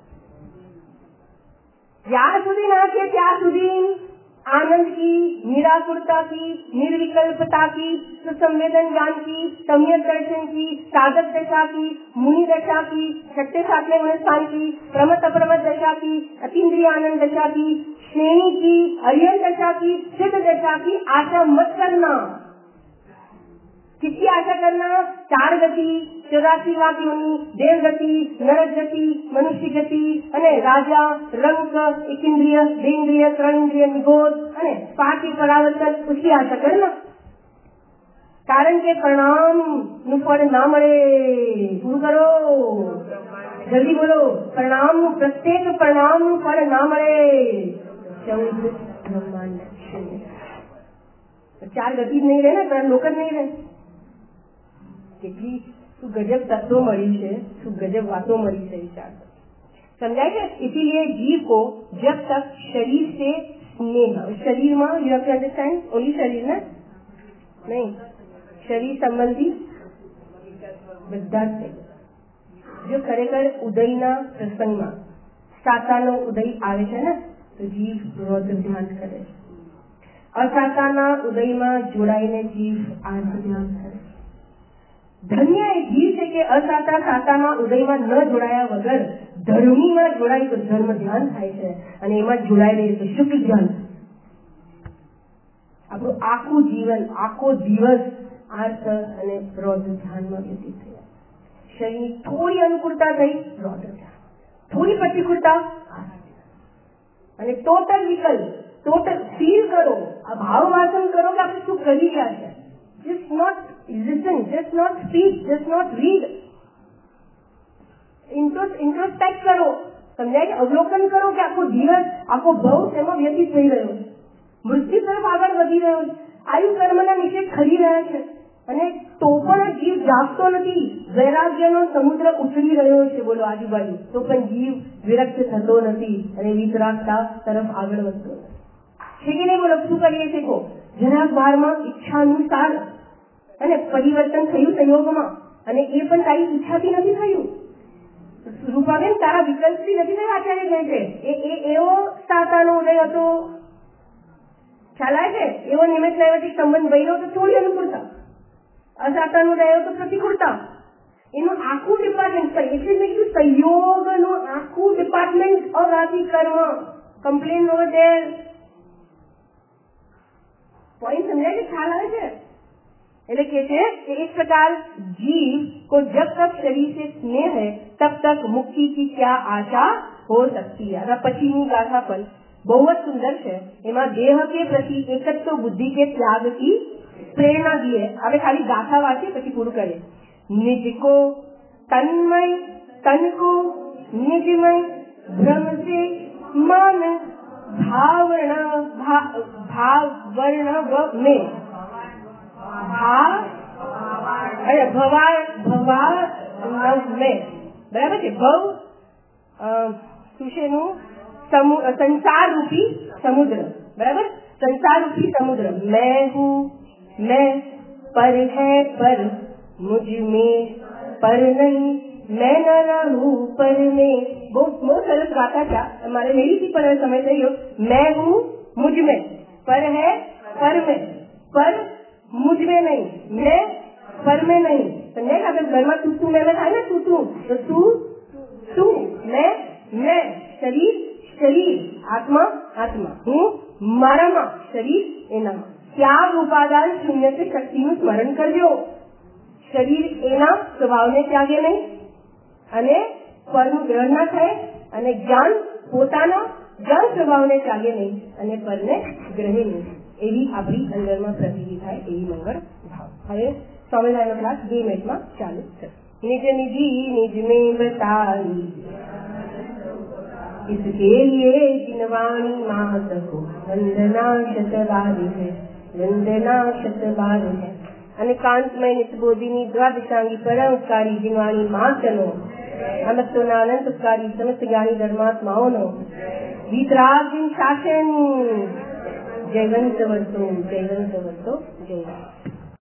S1: જ્યાં સુધી ના છે ત્યાં સુધી आनंद की, निराकुरता की, निर्विकल्पता की, सुसंवेदन ज्ञान की, सम्यक दर्शन की, साधक दशा की, मुनि दशा की, छठे सातवें मनस्थान की, प्रमत अप्रमत दशा की, अतीन्द्रिय आनंद दशा की, श्रेणी की, अरिहंत दशा की, सिद्ध दशा की आशा मत करना। किसकी आशा करना? चार गति, चौरासी लाख योनि, देव गति, नरक गति, मनुष्य गति અને રાજા, રંગ, એક ઇન્દ્રિય, બે ઇન્દ્રિય, ત્રણ ઇન્દ્રિય, નિગોદ અને પાંચ પરાવર્તન, उसकी आशा करना। કારણ કે પ્રણામ નું ફળ ના મળે, પૂરું કરો જલ્દી બોલો, પ્રણામ નું પ્રત્યેક પ્રણામ નું ફળ ના મળે। ચૌદ બ્રહ્માંડ શૂન્ય, ચાર ગતિ જ નહીં રહે ને, ત્રણ લોક જ નહીં રહે। કેટલી શું ગજબ તત્વો મળી છે, શું ગજબ વાતો મળી છે, વિચાર समझाए थे। इसीलिए जीव को जब तक शरीर से स्नेह, शरीर में you have to understand only शरीर ना नहीं, शरीर संबंधी બધા જ જો ખરેખર ઉદયના પ્રસંગમાં સાતાનો ઉદય આવે છે ને તો જીવ રૌદ્ર ધ્યાન કરે છે, અસાતાના ઉદયમાં જોડાઈને જીવ આર્ત ધ્યાન કરે। ધન્ય એ જીવ છે કે અસાતા સાતાના ઉદયમાં ન જોડાયા વગર ધર્મીમાં જોડાય તો ધર્મ ધ્યાન થાય છે અને એમાં જોડાઈ રહે તો શુક્લ ધ્યાન। આપણું આખું જીવન આખો દિવસ આર્ત અને રૌદ્ર ધ્યાનમાં વ્યતીત થયા। શરીરની થોડી અનુકૂળતા થઈ રૌદ્ર ધ્યાન, થોડી પ્રતિકૂળતા અને ટોટલ વિકલ્પ, ટોટલ ફીલ કરો, આ ભાવ વાસન કરો કે આપણે શું કરી રહ્યા છે। Just not listen, just not speak, just not read. Introspect करो, समझाय કે અવલોકન કરો કે આખો દિવસ આખો ભવ તેમાં વ્યતીત થઈ રહ્યો છે, મૃત્યુ તરફ આગળ વધી રહ્યો છે, આયુ કર્મના નીચે ખરી રહ્યા છે અને તો પણ જીવ જાગતો નથી, વૈરાગ્યનો સમુદ્ર ઉછળી રહ્યો છે બોલો આજુબાજુ, તો પણ જીવ વિરક્ત થતો નથી અને વિતરાગતા તરફ આગળ વધતો છે કે નહીં બોલો? શું કરીએ છીએ કહો? જરાક વારમાં ઈચ્છાનુસાર અને પરિવર્તન થયું સંયોગમાં અને એ પણ તારી ઈચ્છાથી નથી થયું, રૂપાબેન તારા વિકલ્પથી નથી થયું। આચાર્ય કહે છે એ એવો સાતાનો ઉદય હતો, ખ્યાલ આવે છે? એવો નિમિત્ત નૈવતિક સંબંધ બન્યો તો થોડી અનુકૂળતા, અસાતાનો ઉદય તો પ્રતિકૂળતા, એનું આખું ડિપાર્ટમેન્ટ એટલે મેં કીધું સંયોગનું આખું ડિપાર્ટમેન્ટ અરાધી કર્મ કમ્પ્લેન ઓવર ધેર। पॉइंट समझाए कि ख्याल आवे छे? એટલે કે છે કે इस प्रकार जीव को जब तक शरीर से स्नेह है तब तक मुक्ति की क्या आशा हो सकती है। अब पछીની ગાથા પણ બહુ જ સુંદર છે, એમાં દેહ के प्रति एकत्व बुद्धि के त्याग की प्रेरणा दी है। હવે ખાલી ગાથા વાંચીએ પછી પૂરું કરીએ। निज को तन्मय, तन को निजमय, भ्रम से मन भावर्ण भा, भाव वर्ण व में भाव अरे भवा भवा में बराबर છે। ભવ શું છે એનું? સંસાર રૂપી સમુદ્ર, બરાબર? संसार रूपी समुद्र, मैं हूँ मैं, पर है पर मुझ में पर नहीं, मैं न रहूं पर में। बहुत बहुत सरस गाथा क्या हमारे मेरी थी पर समझ रही हो। मैं हूँ मुझ में, पर है पर में, पर मुझ में नहीं, मैं पर में नहीं। समझे? अगर घर में तू तू मैं में થાય ને तू तू तो तू तू, मैं मैं, शरीर शरीर, आत्मा आत्मा, हूँ મારામાં, શરીર એનામાં। ત્યાગ ઉપાદાન શૂન્ય से શક્તિનું સ્મરણ કરજો। શરીર એના સ્વભાવને ત્યાગે નહીં અને પરનું ગ્રહણ ના થાય અને જ્ઞાન પોતાના જ્ઞાન સ્વભાવને ત્યાગે નહીં અને પરને ગ્રહે નહીં। એવી આપણી અંદરમાં પ્રતિતિ થાય એવી મંગળ ભાવ। હવે સ્વામિનારાયણનો ક્લાસ બે મિનિટમાં ચાલુ છે। નિજ નિજી નિજ में बताई इसके लिए जिनवाणी मात को वंदना शतबारी है, वंदना शतबारी है। અને કાંતમય નિત્યબોધિની દ્વાદશાંગી પરમકારી જીનવાણી માતનો અનંતોના અનંતકારી સમસ્ત જ્ઞાની ધર્માત્માઓનો વિતરાગીન શાસન જયવંત વર્તો જયવંત વર્તો જય